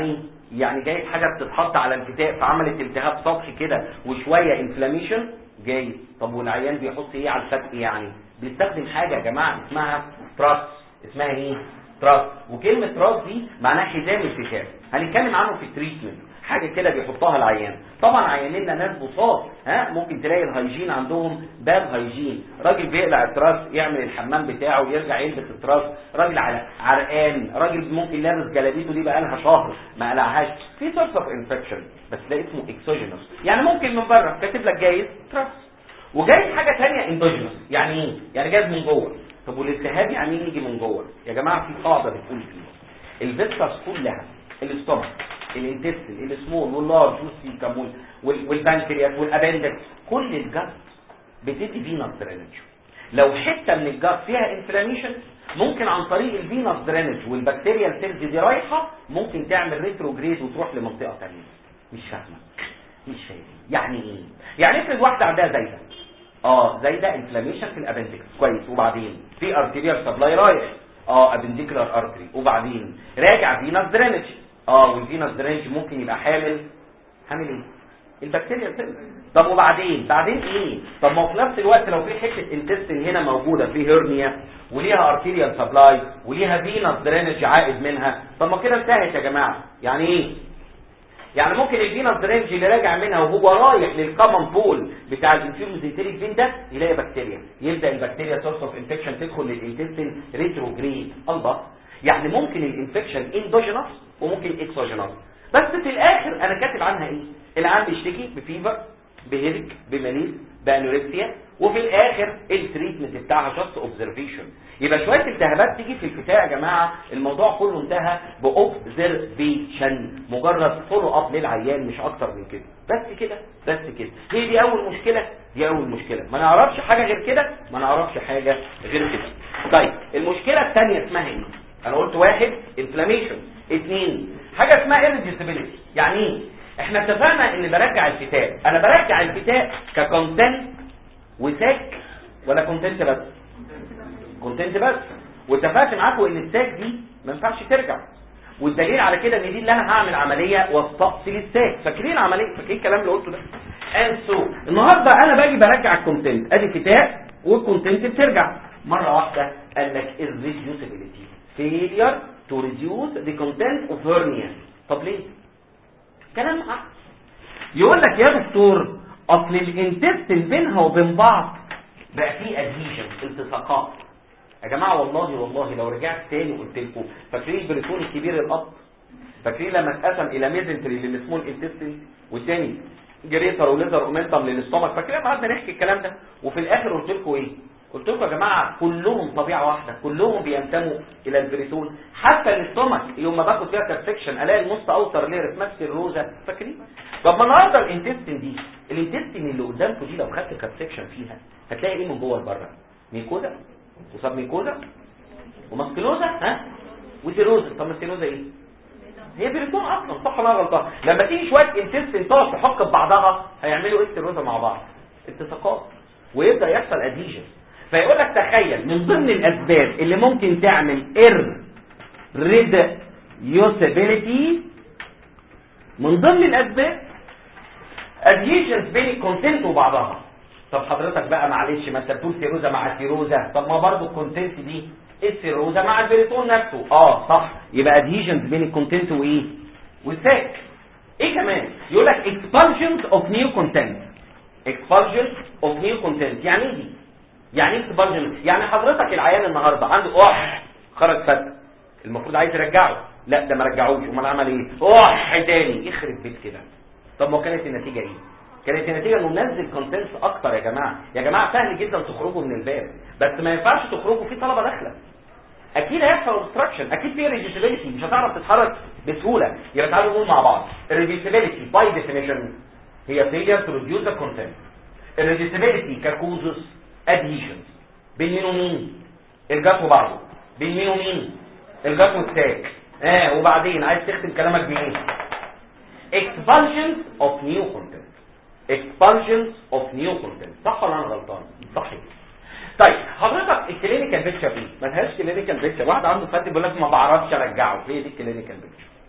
يعني جاي حاجه بتتحط على الفتاء فعملت التهاب سطحي كده وشويه انفلاميشن جاي. طب والعيان بيحط ايه على الفتق؟ يعني بيستخدم حاجه يا جماعه اسمها تراس. اسمها ايه؟ تراس. وكلمه تراس دي معناها حزام الفتاء، هنتكلم عنه في التريتمنت. حاجه كده بيحطها العيان. طبعا عيانينا ناس بساط، ممكن تلاقي الهيجين عندهم باد هيجين، راجل بيقلع التراس يعمل الحمام بتاعه يرجع يلبس التراس، راجل عرقان، راجل ممكن لابس جلابيته دي بقى لها شهر ما قلعهاش، في سورس اوف انفكشن بس ده اسمه اكسوجينوس، يعني ممكن من بره كاتب لك جايز تراس. وجايز حاجه ثانيه اندوجينوس. يعني ايه؟ يعني جايز من جوه. طب والالتهاب يعني ايه يجي من جوه؟ يا جماعه في قاعده بتقول فيه الفيسكس كلها، الاستومك، الانتستين، السمول واللارج والسيكم والبنكرياس والابندكس، كل الجت بتدي فينس درينج. لو حته من الجت فيها انفلاميشن ممكن عن طريق الفينس درينج والبكتيريا سيلز دي رايحه ممكن تعمل ريتروجريد وتروح لمنطقه ثانيه. مش فاهمه؟ مش فاهم يعني ايه؟ يعني افرض واحده عندها زايده، زايده انفلاميشن في الابندكس، كويس، وبعدين في ارتيريال سبلاي رايح، ابنديكولار ارتري، وبعدين راجع فينس درينج، والفينس درينج ممكن يبقى حامل ايه؟ البكتيريا سيلز. طب وبعدين ايه؟ طب ما في نفس الوقت لو في حته انتستين هنا موجوده في هيرنيا وليها ارتيريال سبلاي وليها فينس درينج عائد منها، طب ما كده انتهت يا جماعه. يعني ايه؟ يعني ممكن الفينس درينج اللي راجع منها وهو رايح للكومن بول بتاع الانفيوزيتيريك فين ده يلاقي بكتيريا، يبدا البكتيريا سورس اوف انفكشن تدخل للانتستين ريتروجريد. الله، يعني ممكن الانفكشن اندوجينوس وممكن اكسوجينوس، بس في الاخر انا كاتب عنها ايه؟ العيان بيشتكي بفيفر، بهيرك، بماليز، بانوركسيا، وفي الاخر التريتمنت بتاعها جاست اوبزرفيشن. يبقى شويه التهابات تيجي في الفتاء يا جماعه الموضوع كله انتهى باوبزرفيشن، مجرد فولو اب للعيان مش اكتر من كده. بس كده هي دي اول مشكله. ما نعرفش حاجه غير كده، طيب المشكله الثانيه اسمها ايه؟ انا قلت 1 انفلاميشن، 2 حاجه اسمها irreducibility. يعني ايه؟ احنا اتفقنا ان برجع الفتاء، انا برجع الفتاء ككونتنت وساك ولا كونتنت بس؟ كونتنت بس. واتفقت معاكم ان الساك دي ما ينفعش ترجع، والدليل على كده ان دي اللي انا هعمل عمليه واستأصل الساك. فاكرين العمليه؟ فاكرين الكلام اللي قلته ده؟ النهارده انا باجي برجع الكونتنت، ادي فتاء والكونتنت بترجع مره واحده. قال لك irreducibility failure to reduce the content of hernia. طب ليه؟ كلام عقل. يقول لك يا دكتور اصل الانتستين بينها وبين بعض بقى فيه ادهيشن، التصاقات. يا جماعه والله لو رجعت تاني وقلت لكم فاكرين البريتون الكبير الاب؟ فاكرين لما اتقسم الى ميزنتري للسمول انتستين والتاني جريتر وليزر اومنتم للاستومك؟ فاكرين لما قعدنا نحكي الكلام ده؟ وفي الاخر قلت لكم ايه؟ قلت لكم يا جماعه كلهم طبيعه واحده، كلهم بينتموا الى البريتون. حتى الاستومك يوم ما باخد فيها كابسكشن الاقي النص اوتر لير اسمها الروزه، فاكرين؟ طب ما النهارده الانتستين دي، الانتستين اللي قدامكم دي لو خدت كابسكشن فيها هتلاقي ايه من جوه لبره؟ ميكوزا وسب ميكوزا وماسكلوزا وسيروزا. طب السيروزا ايه؟ هي بريتون اصلا، صح ولا غلطان؟ لما تيجي شويه انتستين تقعد تحك ببعضها هيعملوا ايه السيروزا مع بعض؟ التصاقات، ويبدا يحصل اديجن. فيقول لك تخيل من ضمن الاسباب اللي ممكن تعمل irreducibility، من ضمن الاسباب اديشنز بين الكونتنت وبعضها. طب حضرتك بقى معلش، ما انت بتقول سيروزا مع سيروزا، طب ما برضه الكونتنت دي السيروزا مع البريتون نفسه. صح، يبقى اديشنز بين الكونتنت وايه؟ والساك. ايه كمان؟ يقول لك expulsions of new content. expulsions of new content يعني ايه دي؟ يعني ايه expulsions؟ يعني حضرتك العيان النهارده عنده خرج فتح، المفروض عايز يرجعه، لا ده ما رجعوش، امال عمل ايه؟ تاني، يخرب بيت كده. طب ما كانت النتيجه ايه؟ كانت النتيجه انه ننزل كونتنتس اكتر. يا جماعه سهل جدا تخرجوا من الباب، بس ما ينفعش تخرجوا في طلبه داخله. اكيد هيحصل اوبستراكشن، اكيد في ريديوسيبيليتي، مش هتعرف تتحرك بسهوله. يبقى تعالوا نقول مع بعض الريديوسيبيليتي باي ديفينيشن هي فيلير تو ريديوس ذا كونتنت. الريديوسيبيليتي ككوزس ادهيشنز بين مين ومين؟ الجات وبعضه. بين مين ومين؟ الجات والساك. وبعدين عايز تختم كلامك بايه؟ expulsions of new content. expulsions of new content. صح ولا انا غلطان؟ صحيح. طيب حضرتك الكلينيكال بيكتشر ايه؟ ما لهاش كلينيكال بيكتشر. واحد عنده فتح بيقول لك ما بعرفش ارجعه، هي دي الكلينيكال بيكتشر.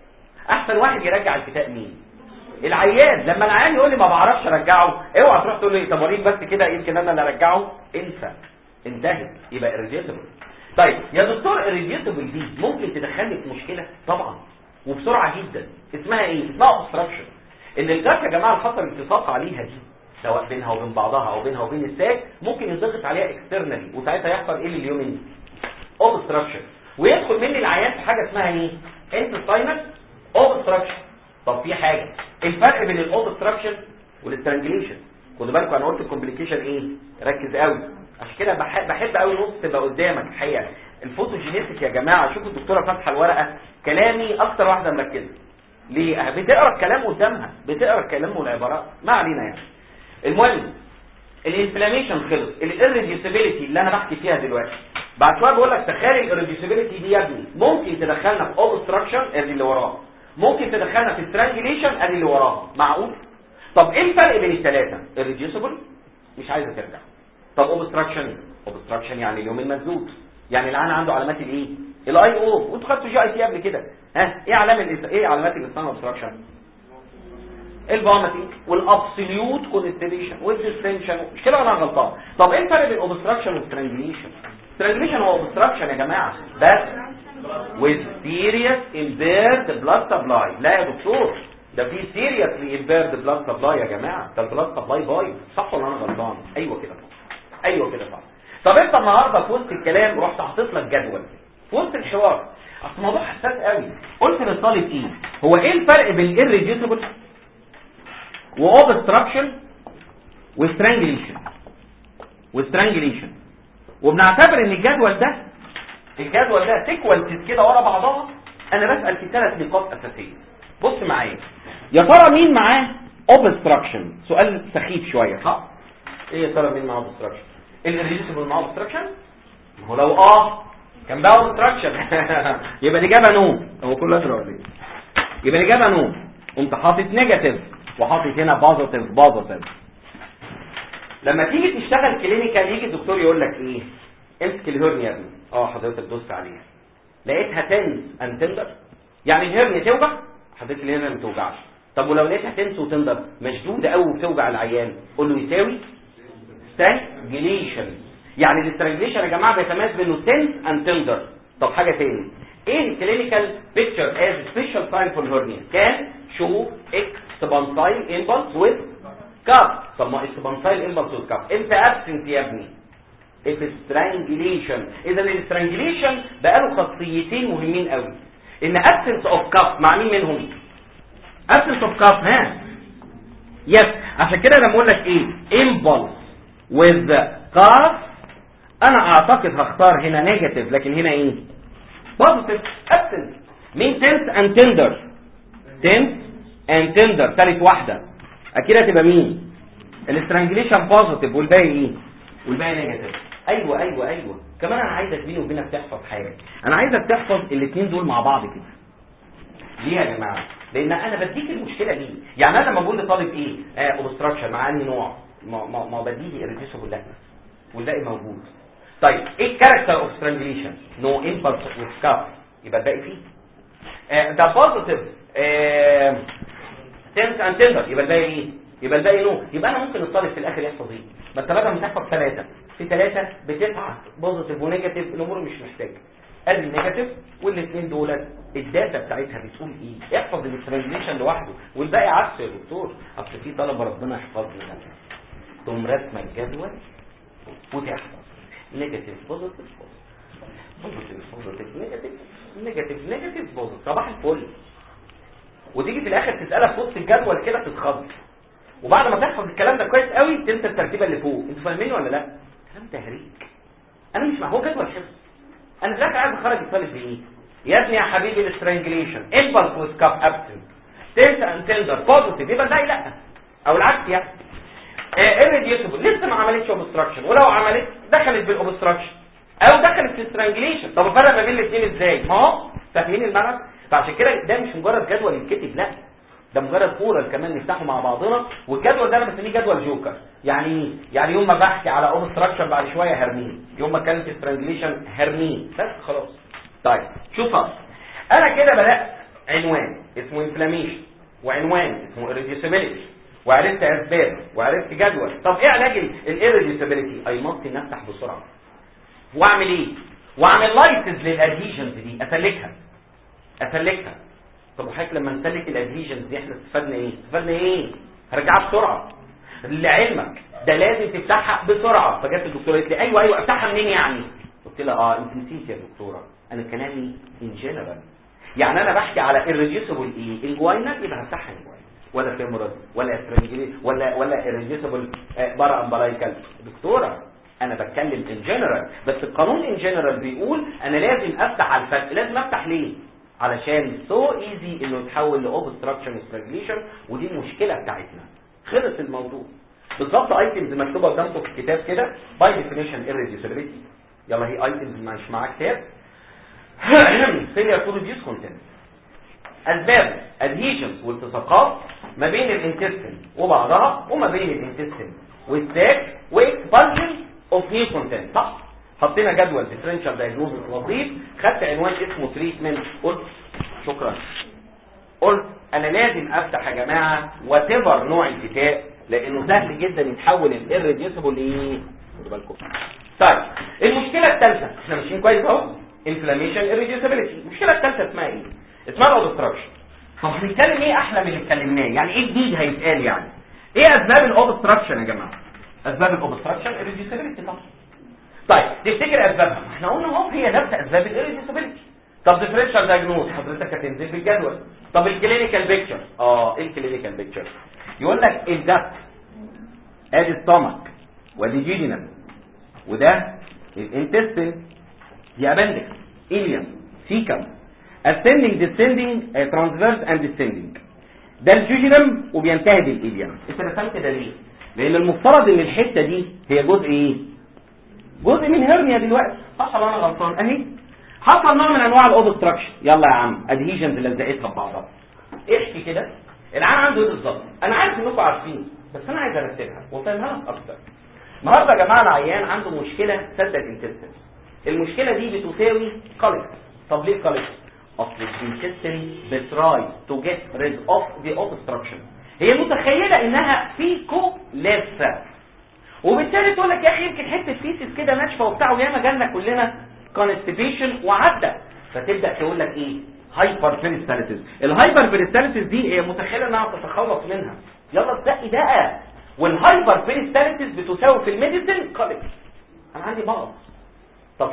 احسن واحد يرجع الكتاب مين؟ العيان. لما العيان يقول لي ما بعرفش ارجعه، اوعى تروح تقول لي طب وريني بس كده يمكن انا اللي ارجعه. انسى، انتهت، يبقى irreducible. طيب يا دكتور irreducible دي ممكن تدخلني في مشكله؟ طبعا، وبسرعه جدا. اسمها ايه؟ اسمها obstruction. ان الجرح يا جماعه الخطر الالتصاق عليها دي سواء بينها وبين بعضها او بينها وبين الساك ممكن يضغط عليها اكسترنالي، وساعتها يحصل ايه لليومين؟ obstruction. ويدخل مني العيان في حاجه اسمها ايه؟ intestinal obstruction. طب في حاجه، الفرق بين الاوبستراكشن والاسترانجليشن. خدوا بالكم انا قلت الكومبليكيشن ايه؟ ركز قوي، عشان كده بحب قوي نص تبقى قدامك الحقيقه. الفوتوجينيسيك يا جماعه، شوفوا الدكتوره فاتحه الورقه، كلامي اكتر واحده مركزه. ليه؟ بتقرا الكلام قدامها، بتقرا الكلام والعبارات، ما علينا يعني. المهم الانفلاميشن خلص، الاريديوسيبيليتي اللي انا بحكي فيها دلوقتي. بعد شويه بقول لك تخيل الاريديوسيبيليتي دي يا ابني ممكن تدخلنا في اوبستراكشن ادي اللي وراه، ممكن تدخلنا في سترانجليشن ادي اللي وراه. معقول؟ طب ايه الفرق بين الثلاثه؟ الريديوسيبل مش عايزه ترجع. طب اوبستراكشن يعني اليوم المسدود، يعني العين عنده علامات الايه؟ الاي او. وانتوا خدتوا جي اي تي قبل كده، ها؟ ايه علامات الانسان اوبستراكشن؟ الفوميتنج والابسوليوت كونستيبيشن والديستنشن. مش كده ولا انا غلطان؟ طب ايه الفرق بين اوبستراكشن والسترانجليشن؟ سترانجليشن هو اوبستراكشن يا جماعه بس with serious impaired blood supply. لا يا دكتور، ده في seriously impaired blood supply يا جماعه، ده البلاد سبلاي بايظ. صح ولا انا غلطان؟ ايوه كده صح، ايوه كده صح. طب انت النهارده في وسط الكلام رحت حاطط لك جدول في وسط الحوار، اصل الموضوع حساس قوي. قلت للطالب ايه؟ هو ايه الفرق بين irreducible وobstruction وسترانجليشن؟ وبنعتبر ان الجدول ده سيكونسز كده ورا بعضها. انا بسال في 3 نقاط اساسيه. بص معايا يا ترى مين معاه اوبستراكشن؟ سؤال سخيف شويه صح؟ ايه يا ترى مين معاه اوبستراكشن؟ الريديوسيبل معاه اوبستراكشن؟ ما هو لو كان بقى اوبستراكشن يبقى الاجابه نو. هو كله ازرق ولا ايه؟ يبقى الاجابه نو. قمت حاطط نيجاتيف وحاطط هنا بوزيتيف. لما تيجي تشتغل كلينيكال يجي الدكتور يقول لك ايه؟ امسك الهرنيا يا ابني. حضرتك دوست عليها لقيتها تنس اند تندر، يعني الهرنيا توجع، حضرتك الهرنيا ما توجعش. طب ولو لقيتها تنس وتندر مشدوده قوي وبتوجع العيان، قول له يساوي سترانجليشن. يعني الاسترانجليشن يا جماعه بيتميز بانه تنس اند تندر. طب حاجه ثاني، ايه الكلينيكال بيكتشر از سبيشال ساين فور الهرنيا؟ كان شو اكسبانسايل امبلس وذ كاب. طب ما اكسبانسايل امبلس وذ كاب انت ابسنت يا ابني السترانجليشن. اذا السترانجليشن بقى له خاصيتين مهمين قوي، ان ابسنس اوف كاف مع مين منهم؟ ابسنس اوف كاف. يس. عشان كده لما اقول لك ايه امبلس وذ كاف انا اعتقد هختار هنا نيجاتيف، لكن هنا ايه بوزيتيف. ابسنس مين؟ تنس اند تندر. ثالث واحده اكيد هتبقى مين؟ الاسترانجليشن بوزيتيف والباقي ايه؟ والباقي نيجاتيف. ايوه كمان انا عايزك بيني وبينك تحفظ حاجه. انا عايزك تحفظ الاثنين دول مع بعض كده. ليه يا جماعه؟ لان انا بديك المشكله دي. يعني انا لما بقول لطالب ايه اوبستراكشن مع انهي نوع، ما بديه irreducible لا والباقي موجود. طيب ايه الكاركتر اوف سترانجليشن؟ نو امبلس وسكاف، يبقى الباقي فيه. ده بوزيتيف تنس اند تندر، يبقى الباقي ايه؟ يبقى الباقي نو. يبقى انا ممكن الطالب في الاخر يحفظ ايه؟ ما انت بدل ما تحفظ 3 في 3 بتسعى بوزيتيف ونيجاتيف، الامور مش محتاجه. ادي النيجاتيف والاثنين دول الداتا بتاعتها بتقول ايه. احفظ الاكسترانجليشن لوحده والباقي عكسه يا دكتور. اصل في طلبه ربنا يحفظهم تقوم رسمه الجدول وتحفظ نيجاتيف بوزيتيف نيجاتيف بوزيتيف صباح الفل، وتيجي في الاخر تسالها في وسط الجدول كده تتخض، وبعد ما تحفظ الكلام ده كويس قوي تنسى الترتيبه اللي فوق. انتوا فاهميني ولا لا؟ كلام تهريج. انا مش هو جدول حفظ. انا دلوقتي عايز اخرج الطالب بايه؟ يا ابني يا حبيبي الاسترانجليشن امبلس وسكاف ابسنت تنس اند تندر بوزيتيف، يبقى ده لا او العكس يعني. irreducible لسه ما عملتش اوبستراكشن، ولو عملت دخلت بالاوبستراكشن او دخلت في الاسترانجليشن. طب الفرق ما بين الاثنين ازاي؟ ما هو فاهمين المعنى؟ فعشان كده ده مش مجرد جدول يتكتب، لا ده مجرد فورال كمان نفتحه مع بعضنا. والجدول ده انا بسميه جدول جوكر. يعني يوم ما بحكي على اوبستراكشن بعد شويه هرميه، يوم ما اتكلم في سترانجليشن هرميه، بس خلاص. طيب شوف انا كده بدات عنوان اسمه انفلاميشن، وعنوان اسمه irreducibility، وعرفت اسباب وعرفت جدول. طب ايه علاج الirreducibility؟ اي ممكن نفتح بسرعه واعمل ايه؟ واعمل لايسز للادهيجنز دي، اسلكها. طب وحضرتك لما نسلك الادهيجنز دي احنا استفدنا ايه؟ هرجعها بسرعه. لعلمك ده لازم تفتحها بسرعه. فجت الدكتوره قالت لي ايوه افتحها منين يعني؟ قلت لها انت نسيت يا دكتوره، انا كلامي ان جنرال، يعني انا بحكي على irreducible ايه؟ انجوينال، يبقى هفتحها انجوينال، ولا فيمورال ولا استرنجلي ولا irreducible بارا امبلايكال. دكتوره انا بتكلم ان جنرال، بس القانون ان جنرال بيقول انا لازم افتح على الفتح. لازم افتح ليه؟ علشان سو ايزي انه يتحول لاوبستراكشن وستراجليشن، ودي المشكله بتاعتنا. خلص الموضوع. بالظبط ايتمز مكتوبه قدامكم في الكتاب كده، باي ديفينيشن irreducibility. يلا هي ايتمز مش معاك كتاب. failure to reduce content. اسباب adhesions والتصاقات ما بين الانتستين وبعضها، وما بين الانتستين والساك، واكسبانشن اوف نيو كونتنت. صح؟ حطينا جدول ديفرنشال دايجنوستس لطيف، خدت عنوان اسمه تريتمنت، قلت شكرا. قلت انا لازم افتح يا جماعه واتيفر نوع الكتاب، لانه سهل جدا يتحول الirreducible ايه؟ خدوا بالكم. طيب المشكله الثالثه، احنا ماشيين كويس اهو، انفلاميشن irreducibility. المشكله الثالثه اسمها ايه؟ اسمها الاوبستراكشن. طب هنتكلم ايه احلى من اللي اتكلمناه؟ يعني ايه جديد هيتقال يعني؟ ايه اسباب الاوبستراكشن يا جماعه؟ اسباب الاوبستراكشن irreducibility طبعا. طيب تفتكر اسبابها؟ احنا قلنا اهو هي نفس اسباب الirreducibility. طب ديفرنشال دايجنوز حضرتك هتنزل في الجدول. طب الكلينيكال بيكتشر، ايه الكلينيكال بيكتشر؟ يقول لك الجت ادي ستومك، ودي جيجينال، وده الانتستين، دي ابندكس، إليم، سيكم، ascending descending transverse and descending. ده الجيجينم وبينتهي بالإليم. انت رسمت ده ليه؟ لان المفترض ان الحته دي هي جزء ايه؟ جزء من هرنيا دلوقتي. صح ولا انا غلطان؟ اهي حصل نوع من انواع الاوبستراكشن. يلا يا عم، ادهيجنز اللي لزقتها ببعضها. احكي كده العيان عنده ايه بالظبط؟ انا عارف انكم عارفين، بس انا عايز ارتبها وافهمها لك اكتر. النهارده يا جماعه العيان عنده مشكله سد الانتستين. المشكله دي بتساوي كوليك. طب ليه كوليك؟ اصل الانتستين بتراي تو جيت ريد اوف ذا اوبستراكشن. هي متخيله انها فيكو لسه، وبالتالي تقول لك يا اخي يمكن حته فيسس كده ناشفه وبتاع، وياما جالنا كلنا كونستيبيشن وعدى. فتبدا تقول لك ايه؟ هايبر بيريستالسيس. الهايبر بيريستالسيس دي هي متخيله انها تتخلص منها. يلا تصدقي بقى، والهايبر بيريستالسيس بتساوي في الميديسن كوليك. انا عندي مغص. طب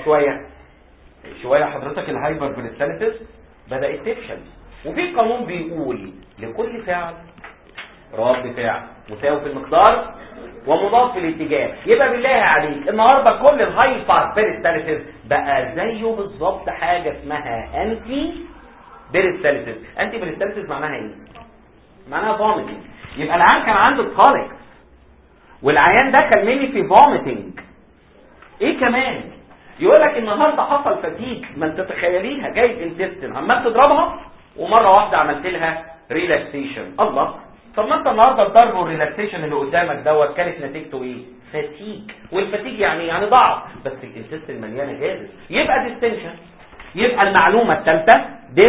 شويه حضرتك الهايبر بيريستالسيس بدات تفشل، وفي قانون بيقول لكل فعل رد فعل مساوي في المقدار ومضاف في الاتجاه. يبقى بالله عليك النهارده كل الهايبر بيريستالسيس بقى زيه بالظبط حاجه اسمها انتي بيريستالسيس. انتي بيريستالسيس معناها ايه؟ معناها فوميتنج. يبقى العيان كان عنده كوليك والعيان دخل مني في فوميتنج. ايه كمان؟ يقول لك النهارده حصل فتيج، ما انت تتخيليها جاي انتستين عمال تضربها ومره واحده عملت لها ريلاكسيشن. الله، طب ما انت النهارده الضرب والريلاكسيشن اللي قدامك دوت كانت نتيجته ايه؟ فتيج. والفتيج يعني ضعف، بس الانتستين مليانه جاز، يبقى ديستنشن. يبقى المعلومه الثالثه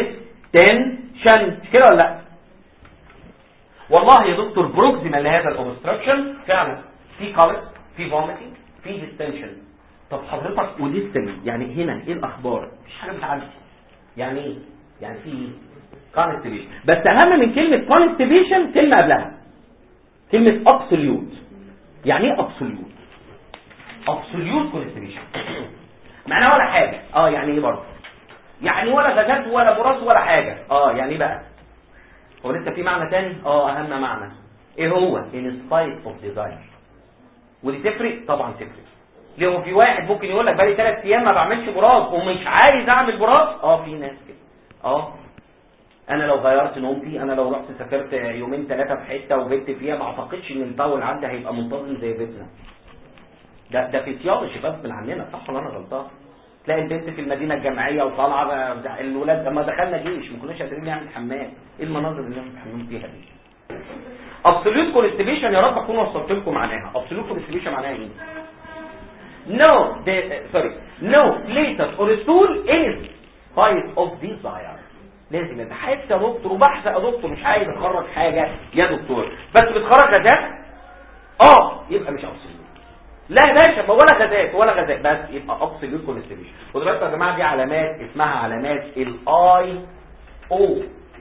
ديستنشن، كده ولا لا؟ والله يا دكتور بروكسيما لهذا الاوبستراكشن فعلا في كوليك، في فوميتنج، في ديستنشن. طب حضرتك وديستني يعني هنا ايه الاخبار؟ مفيش حاجه بتعدي. يعني ايه؟ يعني في كونستيبيشن. بس اهم من كلمه كونستيبيشن كلمه قبلها، كلمه ابسوليوت. يعني ايه ابسوليوت؟ ابسوليوت كونستيبيشن معناها ولا حاجه. يعني ايه برضه؟ يعني ولا غازات ولا براس ولا حاجه. يعني ايه بقى؟ هو لسه في معنى تاني؟ اهم معنى ايه هو؟ in spite of desire. ودي تفرق طبعا، تفرق. لو في واحد ممكن يقول لك بقالي 3 ايام ما بعملش براز ومش عايز اعمل براز. في ناس كده. انا لو غيرت نومتي، انا لو رحت سافرت 2 3 في حته وبت فيها، ما اعتقدش ان الباول عندي هيبقى منتظم زي بيتنا. ده فيسيولوجي غصب عننا. صح ولا انا غلطان؟ تلاقي البنت في المدينه الجامعيه وطالعه، الولاد لما دخلنا جيش ما كناش قادرين نعمل حمام. ايه المناظر اللي احنا بنحمم فيها دي؟ ابسوليوت كونستيبيشن يا رب اكون وصلت لكم معناها. ابسوليوت كونستيبيشن معناها ايه؟ no places or stool in spite of desire. لازم يتحدث يا دكتور وبحث يا دكتور، مش عايز اخرج حاجه يا دكتور، بس بتخرج غازات يبقى مش ابسوليوت. لا يا باشا ولا غازات ولا غازات، بس يبقى ابسوليوت كونستيبيشن. خدوا بالكم يا جماعه، دي علامات اسمها علامات الاي او.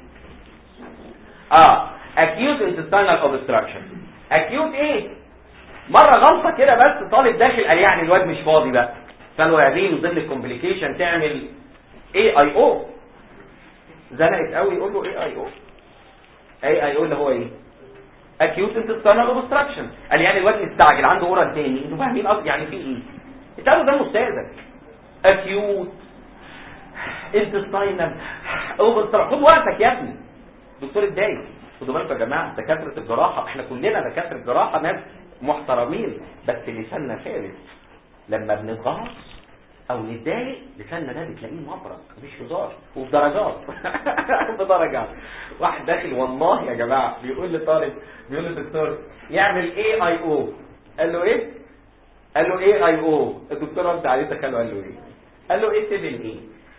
acute intestinal obstruction. acute ايه؟ مره غلطه كده بس طالب داخل قال يعني الواد مش فاضي بقى، قالوا يا دين ضمن الكومبليكيشن تعمل AIO. زنقت قوي يقول له AIO. AIO اللي هو ايه؟ acute intestinal obstruction. قال يعني الواد مستعجل عنده اورال تاني، انتوا فاهمين قصدي يعني في ايه؟ انت قالوا ده مستاذن acute intestinal obstruction. خد وقتك يا ابني، دكتور اتضايق. خدوا بالكم يا جماعه، دكاتره الجراحه احنا كلنا دكاتره الجراحه ناس محترمين، بس لساننا فارس. لما بنتغاظ او نتضايق لساننا ده بتلاقيه مبرق مش هزار، وبدرجات بدرجات. واحد داخل والله يا جماعه بيقول لطالب، بيقول للدكتور يعمل AIO. قال له ايه؟ قال له AIO. الدكتور رد عليه تخيلوا قال له ايه؟ قال له ايه 7 ايه؟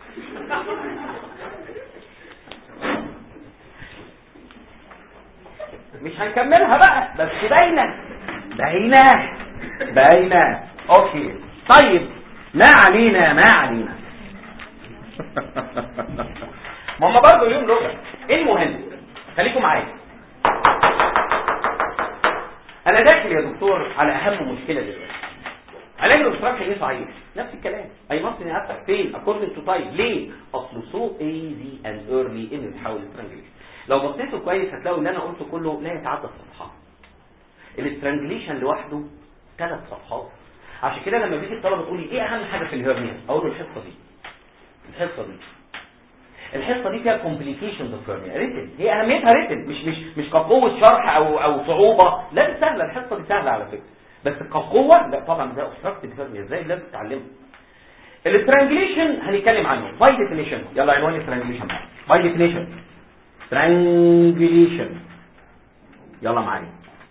مش هنكملها بقى، بس باينه باينه باينه. اوكي طيب ما علينا ما علينا. ما هم برضه اليوم لغه. ايه المهم؟ خليكم معايا. انا داخل يا دكتور على اهم مشكله دلوقتي. علاج الاوبستراكشن ايه صحيح؟ نفس الكلام. اي مصري افتح فين؟ اكوردنج تو تايب. ليه؟ اصله سو ايزي اند ايرلي ان يتحول لسترانجليشن. لو بصيتوا كويس هتلاقوا اللي انا قلته كله لا يتعدى الصفحات. الاسترانجليشن لوحده 3 صفحات. عشان كده لما بيجي الطلبه تقول لي ايه اهم حاجه في الهيرنيا، اقول له الحصه دي فيها كومبليكيشنز اوف هيرنيا ريتن. هي اهميتها ريتن، مش كقوه شرح او صعوبه. لا دي سهله، الحصه دي سهله على فكره، بس كقوه لا طبعا. ده اوبستراكتيف هيرنيا ازاي لازم تتعلمه. الاسترانجليشن هنتكلم عنه باي ديفينيشن. يلا عنوان الاسترانجليشن باي ديفينيشن. strangulation يلا معايا.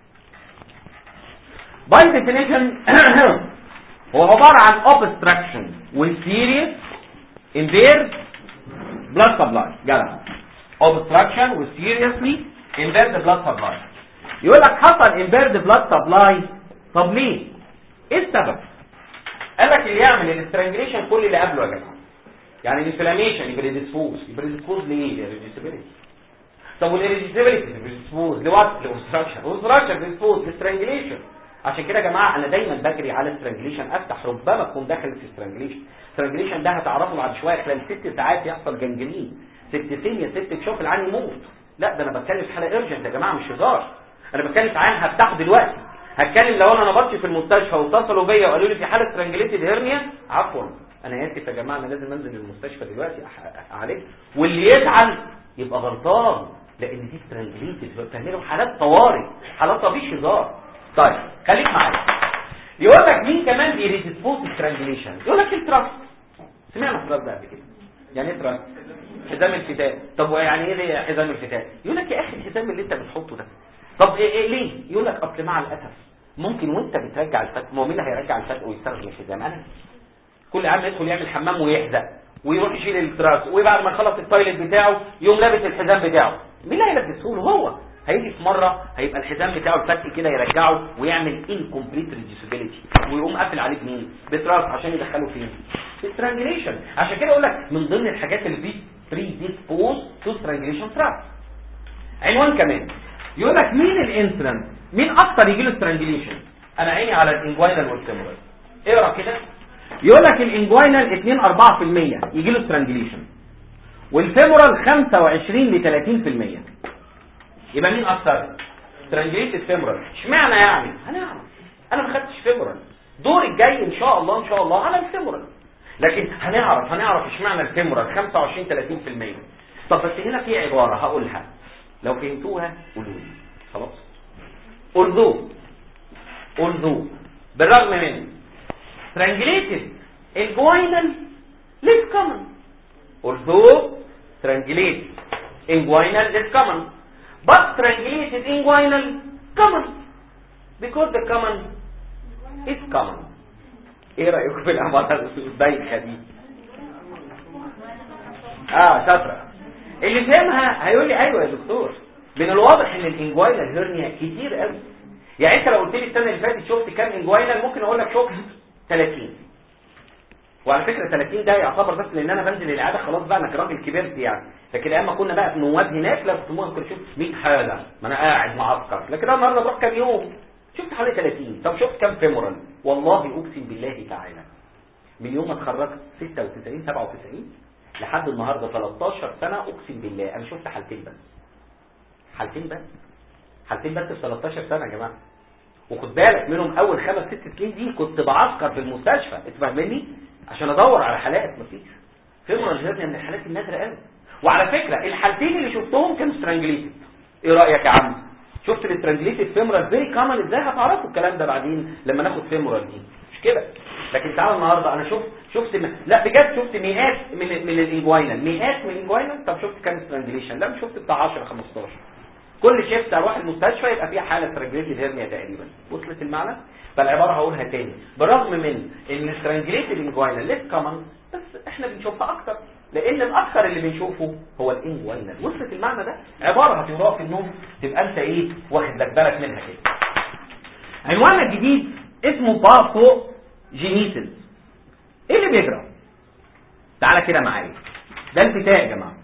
by definition هو عبارة عن obstruction with serious impaired blood supply. جدع. obstruction with seriously impaired blood supply. يقول لك حصل impaired blood supply. طب ليه؟ ايه السبب؟ قال لك اللي يعمل الاسترانجليشن كل اللي قبله يا جماعه. يعني الانفلاميشن يبريدسبوز ليه؟ للريجستابيليتي. طب والريجستابيليتي بريدسبوز لوات؟ لاوبستراكشن بريدسبوز للسترانجليشن. عشان كده يا جماعه انا دايما بجري على السترانجليشن افتح، ربما اكون داخل في السترانجليشن ده هتعرفوا بعد شويه خلال 6 ساعات يحصل جنجرين. 6 سنين يا ست تشوف العين يموت. لا ده انا بتكلم في حاله ايرجنت يا جماعه مش هزار. انا بتكلم في عين هفتحه دلوقتي. هتكلم لو انا نبضت في المستشفى واتصلوا بيا وقالوا لي في حاله سترانجليتد هيرنيا، عفوا انا اسف يا جماعه انا لازم انزل المستشفى دلوقتي اعالج. واللي يزعل يبقى غلطان، لان دي سترانجليتد بتعملوا حالات طوارئ، حالات مفيش هزار. طيب خليك معايا. يقول لك مين كمان بيريدسبوز سترانجليشن؟ يقول لك التراست. سمعنا التراست ده قبل كده. يعني ايه تراست؟ حزام الفتاء. طب يعني ايه حزام الفتاء؟ يقول لك يا اخي الحزام اللي انت بتحطه ده طب إيه ليه؟ يقول لك اصل مع الاسف ممكن وانت بترجع الفتق، ما هو مين اللي هيرجع الفتق ويستخدم الحزام؟ انا. كل عام يدخل يعمل حمام ويحزق ويروح يشيل التراس، وبعد ما يخلص التايلت بتاعه يقوم لابس الحزام بتاعه. مين اللي هيلبسه له؟ هو. هيجي في مره هيبقى الحزام بتاعه الفتق كده يرجعه ويعمل انكمبليت ريديوسيبيليتي، ويقوم قافل عليه بمين؟ بتراس عشان يدخله فين؟ سترانجليشن. عشان كده اقول لك من ضمن الحاجات اللي دي بريديسبوز تو سترانجليشن تراس. عنوان كمان يقول لك مين الانسلنت؟ مين اكتر يجي له سترانجليشن؟ انا عيني على الانجوينال والفيمورال. اقرا كده. يقول لك الانجوينال 2-4% يجي له سترانجليشن، والفيمورال 25 ل 30%. يبقى مين اكتر؟ سترانجليت الفيمورال. اشمعنى يعني؟ هنعرف. انا ما خدتش فيمورال، دور الجاي ان شاء الله على الفيمورال، لكن هنعرف اشمعنى الفيمورال 25 30%. طب بس هنا في عباره هقولها لو فهمتوها قولوا لي. خلاص. although بالرغم من strangulated inguinal less common. although strangulated inguinal less common, but strangulated inguinal common because the common is common. ايه رأيكم في العبارة البايخة دي؟ شاطرة. اللي فهمها هيقول لي ايوه يا دكتور، من الواضح ان الانجوينال هيرنيا كتير قوي. يعني انت لو قلت لي السنه اللي فاتت شفت كام انجوينال، ممكن اقول لك شفت 30. وعلى فكره 30 ده يعتبر بس لان انا بنزل العياده خلاص بقى، انا راجل كبرت يعني. لكن ايام كنا بقى نواب هناك لا كنت ممكن اشوف 100 حاله، ما انا قاعد معسكر. لكن انا النهارده بروح كام يوم شفت حوالي 30. طب شفت كام فيمورال؟ والله اقسم بالله تعالى من يوم ما اتخرجت 96 97 لحد النهارده 13 سنه، اقسم بالله انا شفت حالتين بس. حالتين بس في 13 سنه يا جماعه. وخد بالك منهم اول 5 6 سنين دي كنت بعسكر في المستشفى، انت فاهمني؟ عشان ادور على حالات مفيش. فيمورال هيرنيا من الحالات النادره قوي. وعلى فكره الحالتين اللي شفتهم كانوا سترانجليتد. ايه رايك يا عم؟ شفت الاسترانجليتد فيمورال فيري كومن ازاي؟ هتعرفوا الكلام ده بعدين لما ناخد فيمورال دي، مش كده؟ لكن تعالوا النهارده انا شفت لا بجد شفت مئات من الانجوينال، مئات من الانجوينال. طب شفت كام سترانجليشن؟ لا مش شفت بتاع 10 15. كل شيفت اروح المستشفى يبقى فيها حاله سترانجليتد هيرنيا تقريبا. وصلت المعنى؟ فالعباره هقولها تاني، بالرغم من ان سترانجليتد انجوينال ليس كومن، بس احنا بنشوفها اكتر لان الاكثر اللي بنشوفه هو الانجوينال. وصلت المعنى ده؟ عباره هتقراها في النوم تبقى انت ايه واخد لك بالك منها كده. عنوان الجديد اسمه باثو جينيسيس. ايه اللي بيجرى؟ تعالى كده معايا، ده البتاع يا جماعه.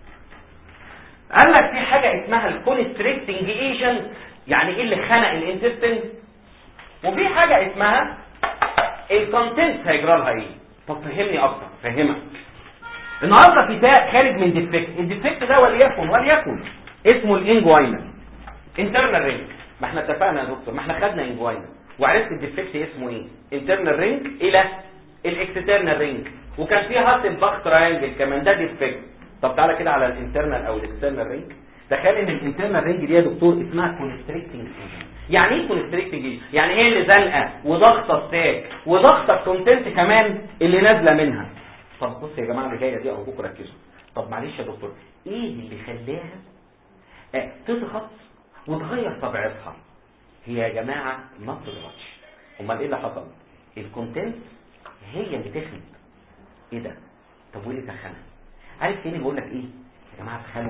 قال لك في حاجه اسمها الكونستريكتنج ايجنت، يعني ايه اللي خنق الانتستين، وفي حاجه اسمها الكونتنت هيجرى لها ايه. طب فهمني اكتر. فهمك النهارده بتاع خارج من ديفكت، الديفكت ده وليكن اسمه الانجوينال انترنال رينج. ما احنا اتفقنا يا دكتور، ما احنا خدنا انجوينال وعرفت الديفكت اسمه ايه، انترنال رينج الى الاكسترنال رينج، وكان فيها هاسلباخ تراينجل كمان، ده ديفكت. طب تعالى كده على الانترنال او الاكسترنال رينج. تخيل ان الانترنال رينج دي يا دكتور اسمها كونستريكتنج ايجنت. يعني ايه كونستريكتنج ايجنت؟ يعني ايه اللي زنقه وضغطه ستاك وضغطه الكونتنت كمان اللي نازله منها. طب بص يا جماعه اللي جايه دي ارجوكم ركزوا. طب معلش يا دكتور، ايه اللي خلاها تضغط وتغير طبيعتها؟ هي يا جماعه ما بتضغطش. امال ايه اللي حصل؟ الكونتنت هي اللي تخنت. ايه ده؟ طب وايه اللي تخنها؟ عارف تاني بقول لك ايه يا جماعه؟ تخنوا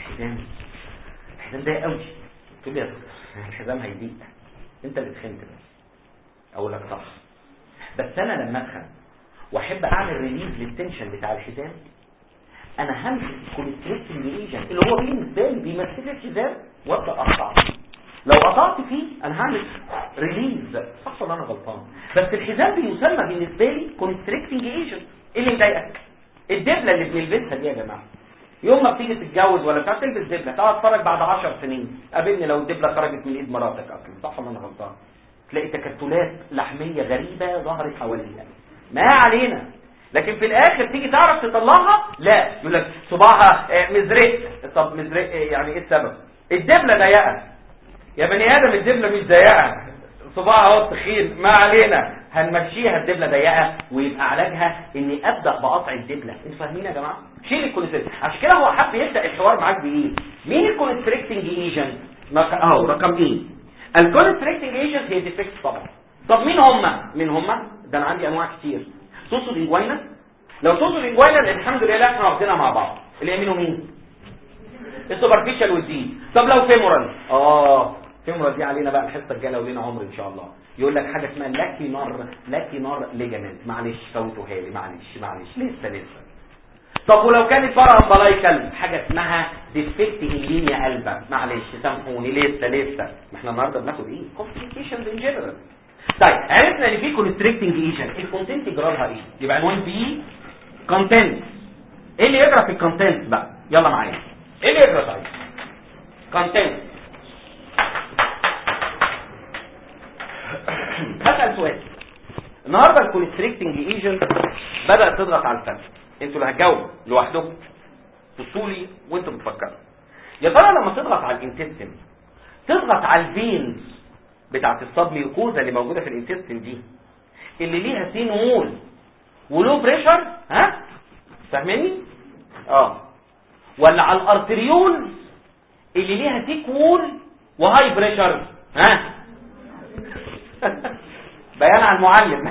الحزام ضيق قوي. تقول لي يا دكتور الحزام هيضيق، انت اللي تخنت بس. اقول لك صح، بس انا لما اتخن واحب اعمل ريليز للتنشن بتاع الحزام، انا همسك كونستريكتنج ايجنت اللي هو بالنسبه لي بيمثل الحزام وابدا اقطع. لو قطعت فيه انا هعمل ريليز، صح ولا انا غلطان؟ بس الحزام بيسمى بالنسبه لي كونستريكتنج ايجنت. ايه اللي مضايقك؟ الدبله اللي بنلبسها دي يا جماعه. يوم ما بتيجي تتجوز ولا بتاع تلبس دبله، تقعد تتفرج بعد 10 سنين قابلني لو الدبله خرجت من ايد مراتك اصلا، صح ولا انا غلطان؟ تلاقي تكتلات لحميه غريبه ظهرت حواليها. ما علينا. لكن في الاخر تيجي تعرف تطلعها، لا يقول لك صباعها مزرق. طب مزرق يعني ايه السبب؟ الدبله ضيقه يا بني ادم، الدبله مش ضيقه، صباعها هو تخين. ما علينا، هنمشيها الدبله ضيقه ويبقى علاجها اني ابدا بقطع الدبله. انتوا فاهمين يا جماعه؟ شيل الكونستريكتنج. عشان كده هو حب يبدا الحوار معاك بايه؟ مين الكونستريكتنج ايجنت؟ اهو رقم ايه؟ الكونستريكتنج ايجنت هي ديفكت طبعا. طب مين هم؟ ده انا عندي انواع كتير. توصل انجوينال، لو توصل انجوينال الحمد لله احنا واخدينها مع بعض. اللي يمينه مين؟ السوبرفيشال والدي. طب لو فيمورال، فيمورال دي علينا بقى الحصه الجايه لو لينا عمر ان شاء الله. يقول لك حاجه اسمها لاكينار ليجامنت. معلش فوتوها لي، معلش لسه. طب ولو كانت بارا امبلايكال، حاجه اسمها ديفكت اللينيا قلبه. معلش سامحوني لسه. ما احنا النهارده بناخد ايه؟ كومبليكيشنز ان جنرال. طيب عرفنا ان في كونستريكتنج ايجنت، الكونتنت جرالها ايه؟ يبقى عنوان بي كونتنت. ايه اللي يجرى في الكونتنت بقى؟ يلا معايا. ايه اللي يجرى طيب؟ كونتنت. هسأل سؤال. النهارده الكونستريكتنج ايجنت بدأت تضغط على الفم. انتوا اللي هتجاوبوا لوحدكم. بصوا لي وانتوا بتفكروا. يا ترى لما تضغط على الانتستين تضغط على الفينز بتاعت السبميوكوزا اللي موجوده في الانتستين دي اللي ليها سين وول ولو بريشر، ها؟ فاهميني؟ ولا على الارتريول اللي ليها تيك وول وهاي بريشر، ها؟ بيان على المعلم.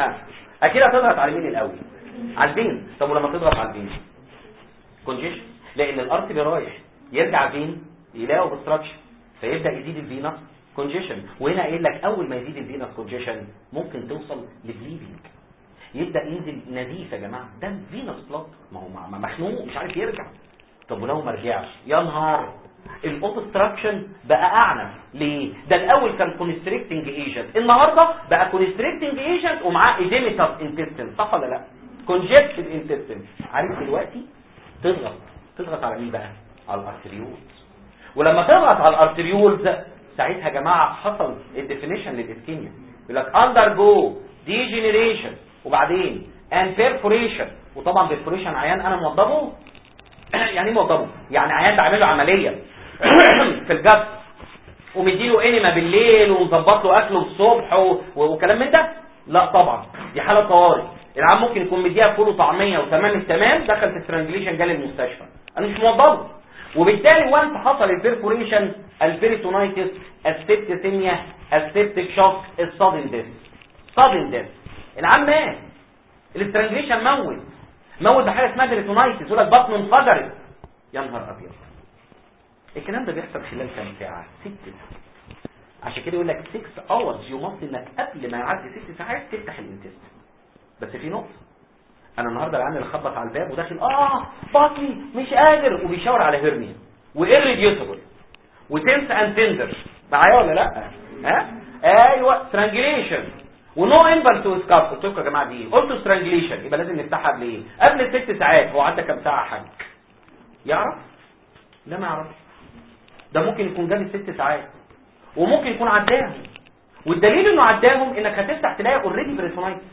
اكيد هتضغط على مين الاول؟ على الفين. طب ولما تضغط على الفين كونجيشن، لان الارتري رايح يرجع فين يلاقي اوبستراكشن، فيبدا يزيد الفينس كونجيشن. وهنا قايل لك اول ما يزيد الفينس كونجيشن ممكن توصل لبليدنج، يبدا ينزل نزيف. يا جماعه ده فينس بلوك، ما هو مخنوق مش عارف يرجع. طب ولو ما رجعش يا نهار، الاوبستراكشن بقى اعنف. ليه؟ ده الاول كان كونستريكتنج ايجنت، النهارده بقى كونستريكتنج ايجنت ومعاه ايديميتاس انتستين، صح ولا لا؟ كونجكتد انتستين. عارف دلوقتي تضغط على مين بقى؟ على الارتريولز. ولما تضغط على الارتريولز ساعتها يا جماعه حصل الديفينيشن للاسكيميا، يقول لك اندرجو ديجنريشن وبعدين ان بيرفوريشن. وطبعا بيرفوريشن عيان انا موضبه يعني ايه موضبه؟ يعني عيان بعمله عمليه في الجسم ومديله انيما بالليل ومظبط له اكله الصبح وكلام من ده؟ لا طبعا، دي حاله طوارئ. العيان ممكن يكون مديها فول وطعميه وتمام التمام، دخل في سترانجليشن جالي المستشفى، انا مش موضبه. وبالتالي وانت حصل البيرفوريشن، البيريتونايتس، السبتسيميا، السبتيك شوك، الصادن ديث، العيان مات. الاسترانجليشن موت بحاجه اسمها بيريتونايتس، يقول لك بطنه انفجرت. يا نهار ابيض، الكلام ده بيحصل خلال كام ساعه؟ 6 ساعات. عشان كده يقول لك 6 hours يمضي انك قبل ما يعدي 6 ساعات تفتح الانتست. بس في نقطه، انا النهارده العيان اللي خبط على الباب وداخل بطني مش قادر وبيشاور على هيرنيا وإيريديوتابل وتنس اند تندر، معايا ولا لا؟ ايوه سترانجليشن ونو امبلس وسكاب. قلت لكم يا جماعه دي قلت سترانجليشن يبقى لازم نفتحها قبل ايه؟ قبل 6 ساعات. هو عدى كام ساعه حاج؟ يعرف؟ لا ما يعرفش. ده ممكن يكون جاب 6 ساعات وممكن يكون عداهم، والدليل انه عداهم انك هتفتح تلاقي اوريدي بريتونايتس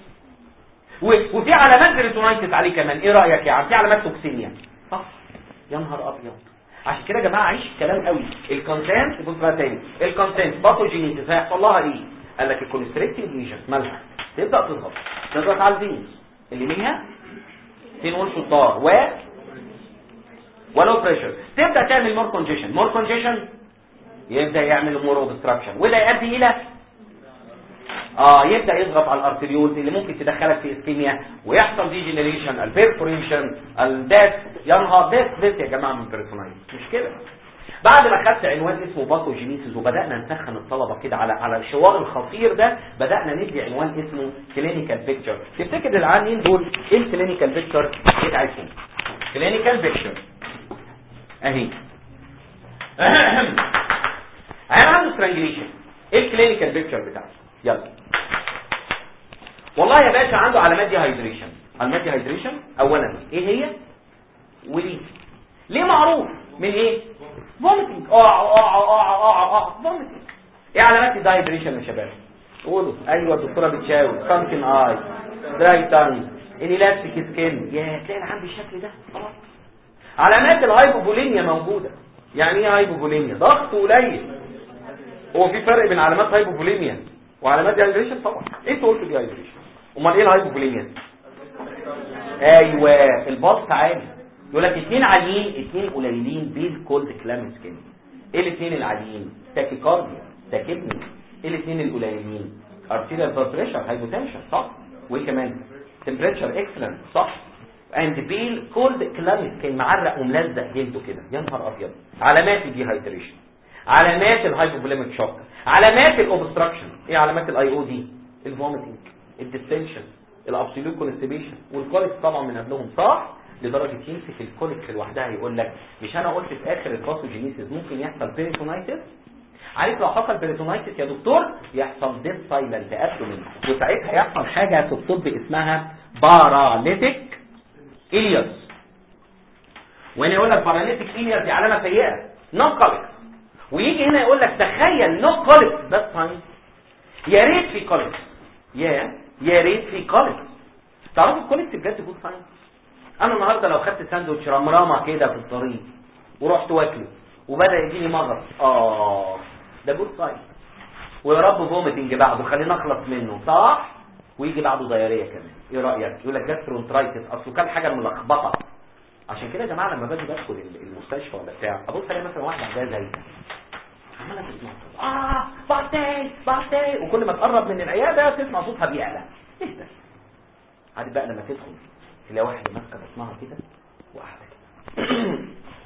وفي علامات بريتونايتس عليه كمان. ايه رايك يا عم؟ في علامات توكسيميا، صح؟ يا نهار ابيض. عشان كده يا جماعه عيش الكلام قوي. الكونسنت بص بقى تاني، الكونسنت باثوجينيتس هيحصل لها ايه؟ قال لك الكونستريكتيف ليجن مالها تبدا تضغط على الفينز اللي ليها فينول شطار ولو بريشر، تبدا تعمل مور كونجيشن يبدا يعمل مور اوبستراكشن، وده يؤدي الى يبدا يضغط على الارتريولز اللي ممكن تدخلك في اسكيميا ويحصل ديجنريشن، البيرفوريشن، الديث. ينهار ديث يا جماعه من بيرسونايز. مش كده؟ بعد ما خدت عنوان اسمه باثوجينيسيس وبدانا نسخن الطلبه كده على الحوار الخطير ده، بدانا ندي عنوان اسمه كلينيكال بيكتشر. تفتكر العيانين دول ايه الكلينيكال بيكتشر بتاعتهم؟ كلينيكال بيكتشر اهي عيان عنده سترانجليشن، ايه الكلينيكال بيكتشر بتاعته؟ يلا والله يا باشا عنده علامات ديهايدريشن. علامات ديهايدريشن اولا ايه هي وليه؟ ليه معروف من ايه؟ فوميتنج. فوميتنج. ايه علامات الديهايدريشن يا شباب؟ قولوا. ايوه الدكتوره بتشاور. سانكن اي، دراي تانج، انيلاستيك سكين. يا تلاقي العام بالشكل ده خلاص. علامات الهايبوفوليميا موجوده. يعني ايه هايبوفوليميا؟ ضغط قليل. هو في فرق بين علامات هايبوفوليميا وعلامات ديهايدريشن؟ طبعا. ايه تقول في ديهايدريشن؟ امال ايه الهايبوفوليميا؟ ايوه البلس عالي. يقول لك 2 عاليين 2 قليلين بيل كولد كلام سكين. ايه الاثنين العاليين؟ تاكيكارديا، تاكيبني. ايه الاثنين القليلين؟ ارتيريال بلاد بريشر، هايبوتنشن، صح؟ وايه كمان؟ تمبريتشر اكسلنت، صح؟ اند بيل كولد كلام سكين، معرق وملزق جلده كده. يا نهار ابيض. علامات الديهايدريشن، علامات الهايبوفوليميك شوك، علامات الاوبستراكشن. ايه علامات الاي او دي؟ الفوميتنج، الديستنشن، الابسوليوت كونستيبيشن، والكوليك طبعا من قبلهم، صح؟ لدرجه يمسك الكوليك لوحدها يقول لك مش انا قلت في اخر الباثوجينيسيس ممكن يحصل بيريتونايتس؟ عارف لو حصل بيريتونايتس يا دكتور يحصل ديس سايلنت ابدومين، وساعتها يحصل حاجه في الطب اسمها باراليتيك إلياس. وهنا يقول لك باراليتيك إلياس دي علامه سيئه، نو كوليك. ويجي هنا يقول لك تخيل نو كوليك ذات تايم، يا ريت في كوليك، يا ريت في كوليك. تعرفوا الكوليك بجد جود ساين؟ انا النهارده لو خدت ساندوتش رمرامه كده في الطريق ورحت واكله وبدا يجيني مغص، ده جود ساين. ويا رب فوميتنج بعده، خلينا نخلص منه، صح؟ ويجي بعده دايريه كمان. ايه رايك؟ يقول لك جاسترونترايتس، اصله كان حاجه ملخبطه. عشان كده يا جماعه لما باجي بدخل المستشفى ولا بتاع ابص الاقي مثلا واحده عندها زي عماله تسمع بعتي، وكل ما تقرب من العياده تسمع صوتها بيعلى. ايه ده؟ عادي بقى لما تدخل تلاقي واحده ماسكه بطنها كده وقاعده كده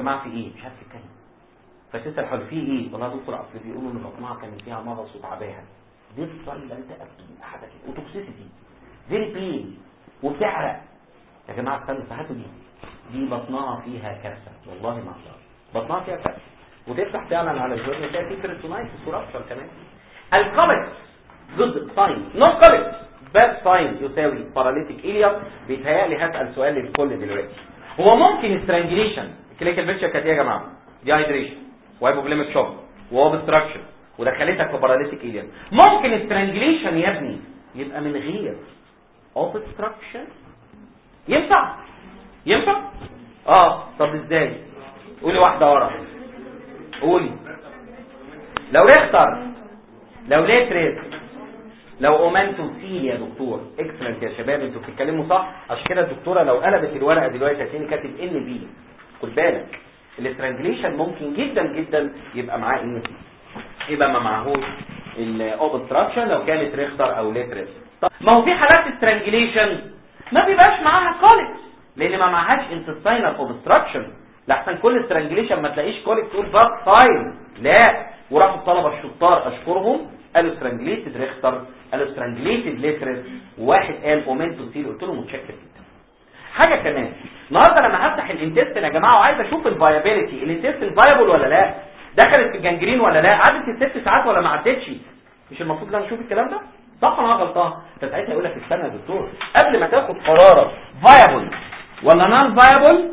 جماعه في ايه؟ مش عارف تتكلم. فتسال حل في ايه؟ والله يا دكتور اصل بيقولوا ان بطنها كان فيها مغص وتعباها. دي الصيله انت حاجه كده وتوكسيسيتي فيري بين وبتعرق. يا جماعه استنوا هاتوا دي بطنها فيها كارثه، والله ما اقدر. بطنها فيها كارثه وتفتح فعلا على الجورن تلاقي فيه كريتونايتس ورابشر كمان. الكوليكس ضد ساين نو كوليكس باد ساين يساوي باراليتيك إيليا. بيتهيألي هسأل سؤال للكل دلوقتي. هو ممكن سترانجليشن الكلينيكال بيكتشر كانت ايه يا جماعه؟ دي هايدريشن وهايبوفوليميك شوك واوبستراكشن ودخلتك في باراليتيك إيليا. ممكن سترانجليشن يا ابني يبقى من غير اوبستراكشن؟ ينفع؟ ينفع؟ طب ازاي؟ قولي واحده ورا. قولي. لو ريختر، لو ليتريس، لو اومانتو سيل يا دكتور. اكسلنت يا شباب، انتوا بتتكلموا صح. عشان كده الدكتوره لو قلبت الورقه دلوقتي هتلاقيني كاتب ان بي. خد بالك الاسترانجليشن ممكن جدا جدا يبقى معاه ايه؟ يبقى ما معهوش الاوبستراكشن لو كانت ريختر او ليتريس. ما هو في حالات استرانجليشن ما بيبقاش معاها كوليكس لان ما معهاش انتستاينال اوبستراكشن. لاحسن كل استرانجليشن ما تلاقيش كوليكس تقول باد ساين. لا، وراحوا الطلبه الشطار اشكرهم قالوا سترانجليتد ريختر، قالوا سترانجليتد ليتريس، وواحد قال اومنتو سيل. قلت له متشكر جدا. حاجه كمان النهارده لما هفتح الانتستين يا جماعه وعايز اشوف الفايابيليتي، الانتستين فايبل ولا لا، دخلت في الجنجرين ولا لا، عدت ال6 ساعات ولا ما عدتش. مش المفروض ان انا اشوف الكلام ده؟ صح ولا انا غلطان؟ فساعتها اقول لك استنى يا دكتور، قبل ما تاخد قرارك فايبل ولا نون فايبل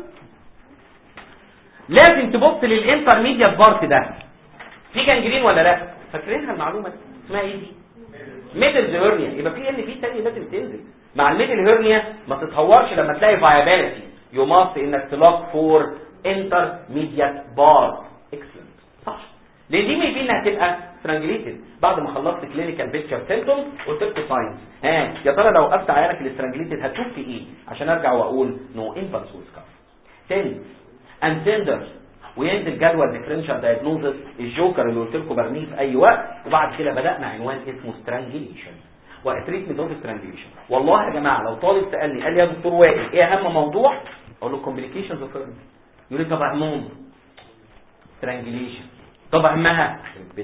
لازم تبص للانترميديت بارت ده في جنجرين ولا لا. فاكرينها المعلومه دي اسمها ايه دي؟ ميدل هيرنيا. يبقى في ان في تاني لازم تنزل مع الميدل هيرنيا. ما تتهورش لما تلاقي فايابيليتي يو ماست انك تلوك فور انترميديت بارت. اكسلنت صح. لان دي ميبي انها تبقى سترانجليتد. بعد ما خلصت كلينيكال بيكتشر سيمبتومز قلت لكم ساينز. يا ترى لو وقفت عيالك الاسترانجليتد هتشوف في ايه عشان ارجع واقول نو امبلس وسكاف. تاني انتندر وينزل جدول ديفرنشال دايجنوزس الجوكر اللي قلت لكم برميه في اي وقت. وبعد كده بدانا عنوان اسمه سترانجليشن وتريتمنت اوف سترانجليشن. والله يا جماعه لو طالب سالني قال لي يا دكتور وائل ايه اهم موضوع؟ اقول له كومبليكيشنز اوف هيرنيا. يقول لي طب اهمهم سترانجليشن. طب اهمها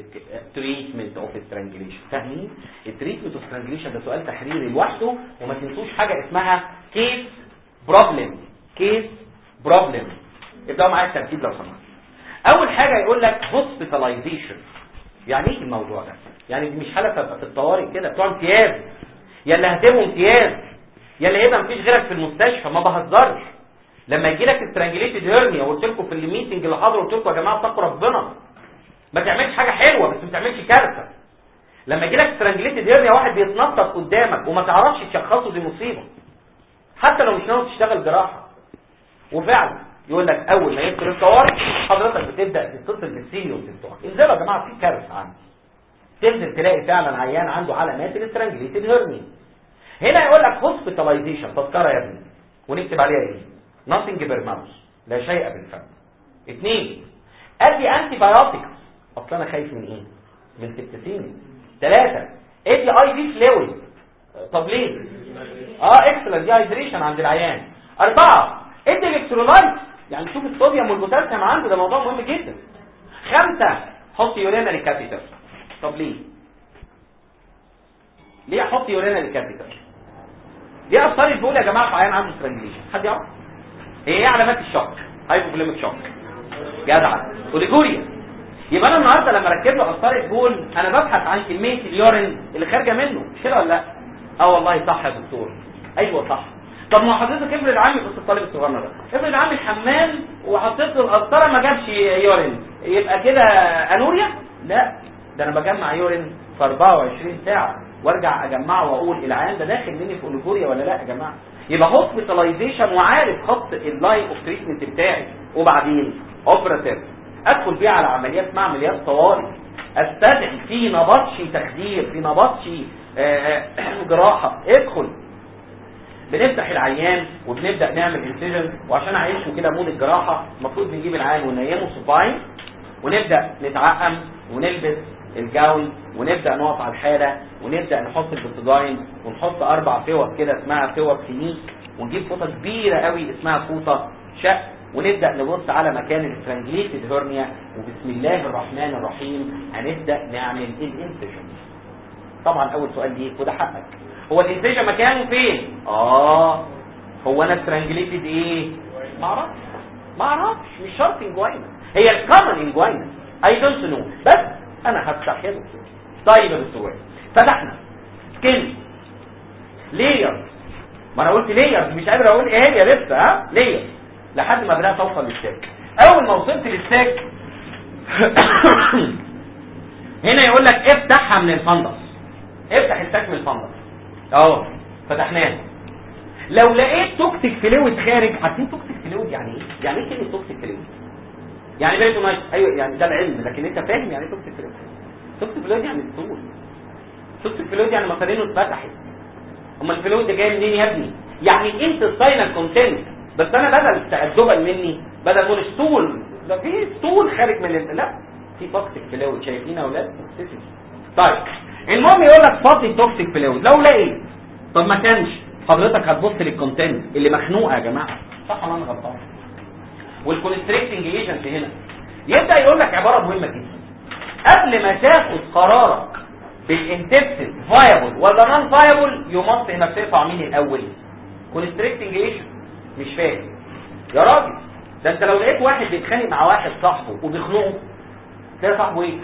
تريتمنت اوف سترانجليشن. فاهمين؟ التريتمنت اوف سترانجليشن ده سؤال تحريري لوحده. وما تنسوش حاجه اسمها كيس بروبلم. كيس بروبلم. ابداوا معايا الترتيب لو سمحت. اول حاجه يقول لك هوسبيتاليزيشن. يعني ايه الموضوع ده؟ يعني دي مش حاله تبقى في الطوارئ كده بتوع امتياز يا اللي هتبقوا امتياز يا اللي هيبقى مفيش غيرك في المستشفى. ما بهزرش. لما يجي لك سترانجليتد هيرنيا وقلت لكم في الميتنج اللي حاضر قلت لكم يا جماعه اتقوا ربنا ما تعملش حاجه حلوه بس ما تعملش كارثه. لما يجي لك سترانجليتد هيرنيا واحد بيتنطط قدامك وما تعرفش تشخصه دي مصيبه حتى لو مش ناوي تشتغل جراحه. وفعلا يقول لك اول ما يدخل الطوارئ حضرتك بتبدا تتصل بالسينيورز بتوعك. انزلوا يا جماعه في كارثه عندي. تنزل تلاقي فعلا عيان عنده علامات السترانجليتد هيرنيا. هنا يقول لك هوسبيتاليزيشن. تذكره يا ابني ونكتب عليها ايه؟ nothing per mouth. لا شيء بالفم. 2 ادي انتي بايوتكس. اصل انا خايف من ايه؟ من سبتسيميا. 3 ادي اي في فلويد. طب ليه؟ اكسلنت دي هايدريشن عند العيان. 4 ادي الكترولايت. يعني شوف الصوديوم والبوتاسيوم عنده، ده موضوع مهم جدا. 5 حط يورينال كاتيتر. طب ليه؟ ليه احط يورينال كاتيتر؟ ليه اثرت بقول يا جماعه في عيان عنده سترانجليشن؟ حد يعرف؟ هي ايه علامات الشوك؟ هايبوفوليميك شوك. جدع. اوليجوريا. يبقى انا النهارده لما اركب له قسطره بول انا ببحث عن كميه اليورين اللي خارجه منه، مش كده ولا لا؟ والله صح يا دكتور. ايوه صح. طب ما حضرتك افرض عامل بص الطالب الصغير ده افرض عامل حمام وحطيت له القسطره ما جابش يورين يبقى كده انوريا؟ لا، ده انا بجمع يورين في 24 ساعه وارجع اجمعه واقول العيان ده داخل مني في اوليجوريا ولا لا يا جماعه. يبقى هوسبيتاليزيشن وعارف خط اللاين اوف تريتمنت بتاعي. وبعدين اوبراتيف ادخل بيه على عمليات اسمها عمليات طوارئ. استدعي في نبطشي تخدير، في نبطشي جراحه. ادخل بنفتح العيان وبنبدا نعمل انسيجن. وعشان اعيشه كده مود الجراحه المفروض بنجيب العيان وننيمه سوباين ونبدا نتعقم ونلبس الجاون ونبدا نقف على الحاله ونبدا نحط البتداين ونحط 4 فوط كده اسمها فوط سينيك ونجيب فوطه كبيره قوي اسمها فوطه شق ونبدا نبص على مكان السترانجليتد هيرنيا، وبسم الله الرحمن الرحيم هنبدا نعمل الانسيجن. طبعا اول سؤال ليك وده حقك، هو الانسيجن مكانه فين؟ هو انا سترانجليتد ايه؟ ما اعرفش، مش شرط انجوينا، هي الكومن انجوينا اي دونت نو، بس انا هفتح يا دكتور. طيب يا دكتور فتحنا سكين لير، ما انا قلت لير مش قادر اقول ايه هي لسه لير لحد ما بدات اوصل للساك. اول ما وصلت للساك هنا يقول لك افتحها من الفندق، افتح الساك من الفندق اهو فتحناه. لو لقيت توكسيك فلويد خارج، عارفين توكسيك فلويد يعني ايه؟ يعني ايه كلمه توكسيك فلويد؟ يعني بيريتونايت، ايوه يعني ده العلم، لكن انت فاهم يعني ايه توكسيك فلويد؟ توكسيك فلويد يعني الطول، توكسيك فلويد يعني مصارينه اتفتحت. امال الفلويد ده جاي منين يا ابني؟ يعني انت الساينال كونتنت، بس انا بدل تأدبا مني بدل اقول ستول، ده في ستول خارج من لا، في توكسيك فلويد، شايفين يا اولاد؟ طيب المهم يقول لك فاضي توكسيك فلويد، لو لقيت طب ما كانش حضرتك هتبص للكونتنت اللي مخنوقه يا جماعه، صح ولا انا غلطان؟ والكونستريكتنج ايجنت هنا يبدا يقول لك عباره مهمه جدا، قبل ما تاخد قرارك بالانتبسل فايبل ولا نون فايبل يمص انك ترفع مين الاول؟ كونستريكتنج ايجنت. مش فاهم يا راجل، ده انت لو لقيت واحد بيتخانق مع واحد صاحبه وبيخنقه تلاقي صاحبه ايه؟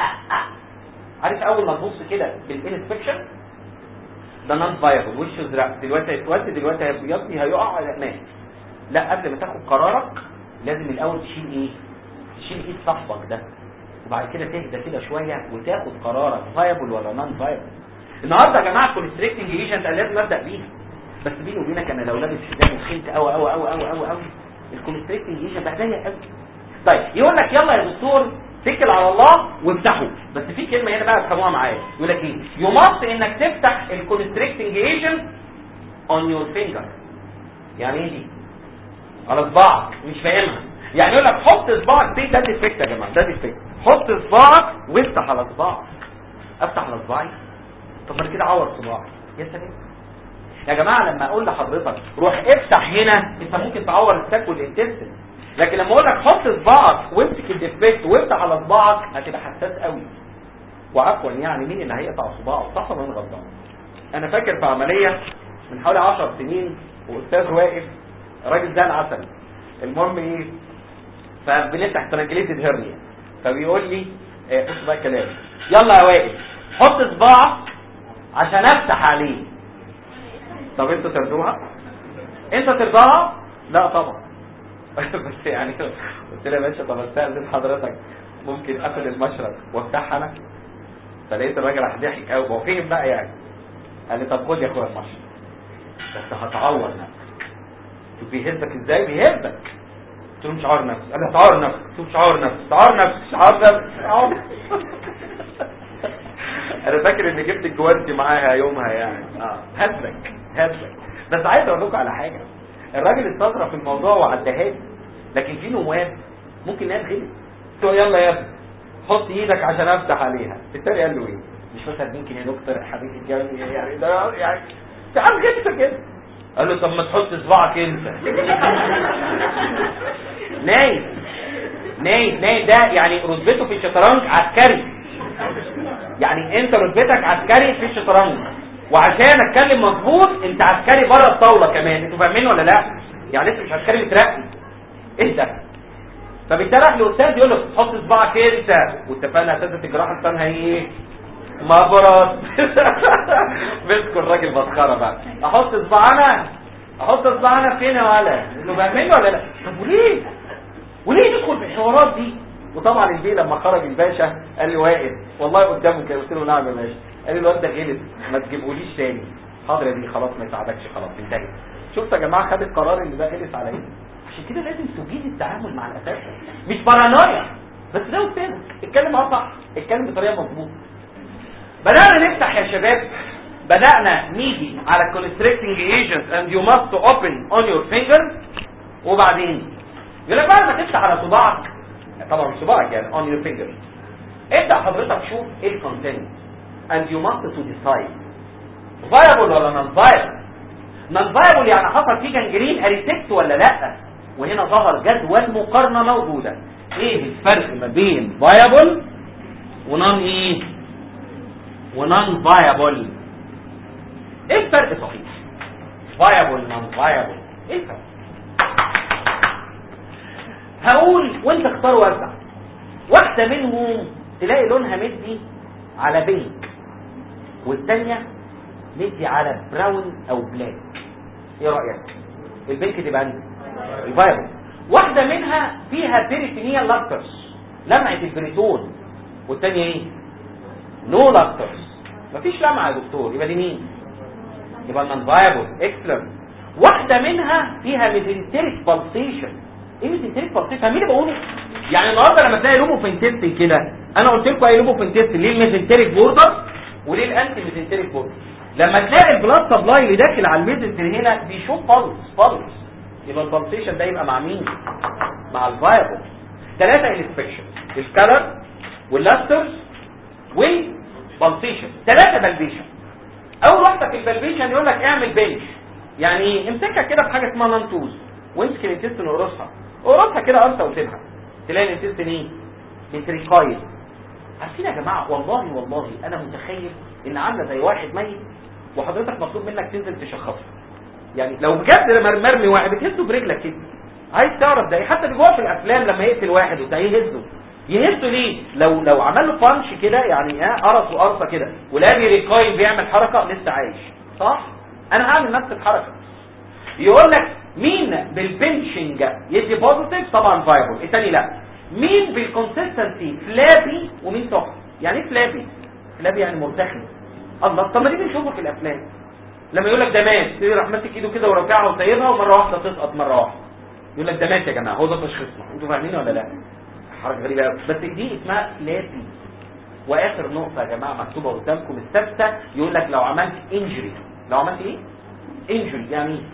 عارف اول ما تبص كده بالانسبكشن ده نون فايبل، وشه ازرق، دلوقتي هيتوسد، دلوقتي هيبيض، هيقع، مات. لا، قبل ما تاخد قرارك لازم الاول تشيل ايه؟ تشيل ايد صاحبك ده، وبعد كده تهدى كده شويه وتاخد قرارك فايبل ولا نون فايبل. النهارده يا جماعه الكونستريكتنج ايجنت انا لازم ابدا بيها، بس بيني وبينك انا لو لابس حزام وخنت قوي قوي قوي قوي قوي قوي الكونستريكتنج ايجنت ده ضيق قوي. طيب يقول لك يلا يا دكتور اتكل على الله وافتحه، بس في كلمه هنا بقى تفهموها معايا، يقول لك ايه؟ يمص انك تفتح الكونستريكتنج ايجنت اون يور فينجر. يعني ايه دي؟ على صباعك، مش فاهمها. يعني يقول لك حط صباعك ده ديفكت يا جماعه، ده ديفكت، حط صباعك وافتح على صباعك. افتح على صباعي؟ طب ما كده عور صباعي. يا سلام يا جماعه، لما اقول لحضرتك روح افتح هنا انت ممكن تعور الساك والانتستين، لكن لما اقول لك حط صباعك وامسك الديفكت وافتح على صباعك هتبقى حساس قوي. وعفوا يعني مين اللي هيقطع صباعه؟ صح ولا انا غلطان؟ انا فاكر في عمليه من حوالي 10 سنين واستاذ واقف، الراجل ده العسل، المهم ايه، فبنفتح سترانجليتد هيرنيا، فبيقول لي بص بقى الكلام، يلا يا واقف حط صباعك عشان افتح عليه. طب انتوا ترضوها؟ انت ترضاها؟ لا طبعا. بس يعني قلت له يا باشا طب استاذن حضرتك ممكن اخد المشرط وافتحها انا؟ فلقيت الراجل راح ضحك قوي، هو فهم بقى يعني، قال لي طب خد يا اخويا المشرط بس هتعور نفسك. شوف بيهزك ازاي، بيهزك. قلت له مش عار نفسك، قال لي هتعور نفسك. قلت له مش عار نفسك، تعور نفسك، تعور نفسك، تعور. انا فاكر اني جبت الجوانتي معاها يومها يعني. هزك. بس عايز اقول لكم على حاجه، الراجل استظرف في الموضوع وعداها لي، لكن في نواب ممكن ناس غلط. قلت له يلا يا ابني حط ايدك عشان افتح عليها. التاني قال له ايه؟ مش مثلا يمكن يا دكتور حبيبي الجامد يعني ده يعني تعال غلطه كده. قال له طب ما تحط صباعك انت. نايم ده يعني رتبته في الشطرنج عسكري، يعني انت رتبتك عسكري في الشطرنج، وعشان اتكلم مظبوط انت عسكري بره الطاوله كمان. انتوا فاهمين ولا لا؟ يعني انت مش عسكري مترقي، اهدى. فبيترح لاستاذ يقول له حط صباعك انت، واتفقنا اساتذه الجراحه لسانها ايه؟ مبرد. مسكوا الراجل مسخره بقى، احط صباعنا فين يا ولد؟ انتوا فاهمين ولا لا؟ طب وليه ندخل في الحوارات دي؟ وطبعا البيه لما خرج الباشا قال لي واقف والله قدامه كده، قلت له نعم يا باشا. قال لي الواد ده غلط ما تجيبهوليش تاني. حاضر يا بيه خلاص ما يساعدكش، خلاص انتهت. شفت يا جماعه خد القرار ان ده غلط على ايه؟ عشان كده لازم تجيد التعامل مع الاساتذه، مش بارانويا، بس ده استاذك اتكلم معاه صح، اتكلم بطريقه مظبوطه. بدانا نفتح يا شباب، بدانا نيجي على الكونستريكتنج ايجنت اند يو ماست اوبن اون يور فينجر. وبعدين يقول لك بعد ما تفتح على صباعك، طبعا مش صباعك يعني اون يور فينجر، ابدا حضرتك شوف ايه الكونتنت اند يو ماست تو ديسايد فايبل ولا نون فايبل. نون فايبل يعني حصل فيه جنجرين اريتكت ولا لا، وهنا ظهر جدول مقارنه موجوده. ايه الفرق ما بين فايبل ونون ايه ونون فايبل؟ ايه الفرق صحيح؟ فايبل نون فايبل ايه الفرق؟ هقول وانت اختار وارجع. واحده منهم تلاقي لونها مدي على بينك، والثانيه مدي على براون او بلاك. ايه رايك؟ البينك تبقى عندي الفايبل. واحده منها فيها بيريتينيال لاكترز، لمعه البريتون، والثانيه ايه؟ نو لاكترز، مفيش لمعه يا دكتور. يبقى دي مين؟ يبقى نون فايبل. اكسلنت. واحده منها فيها ميزنتريك بالسيشن. ايه ميزنتريك بالسيشن؟ فاهمين اللي بقوله؟ يعني النهارده لما تلاقي لوبوفنتيستين كده، انا قلت لكم ايه لوبوفنتيستين؟ ليه الميزنتريك بوردر وليه الانتي ميزنتريك بوردر. لما تلاقي البلاد سبلاي اللي داخل على الميزنتريك هنا بيشوف بالس، يبقى البالسيشن ده يبقى مع مين؟ مع الفايبل. 3 انسبكشن: الكالر واللاسترز والبالسيشن. 3 بلبيشن. اول واحده في البلبيشن يقول لك اعمل بنش. يعني ايه؟ امسكها كده بحاجه اسمها نانتوز وامسك الانتستين وقرصها كده انت وسيبها، تلاقي الانتستين ايه؟ انتريكايل. عارفين يا جماعه، والله انا متخيل ان عامله زي واحد ميت وحضرتك مطلوب منك تنزل تشخصه. يعني لو بجد مرمي واحد بتهزه برجلك كده، عايز تعرف ده ايه. حتى بيجوا في الافلام لما يقتل واحد وبتاع يهزه ليه؟ لو عمل له بانش كده، يعني قرصه قرصه كده ولا ريكايل بيعمل حركه لسه عايش، صح؟ انا هعمل نفس الحركه. يقول لك مين بالبنشنج يدي بوزيتيف؟ طبعا فايبل. الثاني لا. مين بالكونسيستنسي فلابي ومين سخن؟ يعني ايه فلابي؟ فلابي يعني مرتخي. الله، طب ما دي بنشوفها في الافلام لما يقول لك ده مات، يروح ماسك ايده كده ورافعها وسايبها ومره واحده تسقط مره واحده، يقول لك ده مات يا جماعه. هو ده تشخيصنا، انتوا فاهمين ولا لا؟ حركه غريبه قوي، بس دي اسمها فلابي. واخر نقطه يا جماعه مكتوبه قدامكم الثابته، يقول لك لو عملت انجري. لو عملت ايه؟ انجري.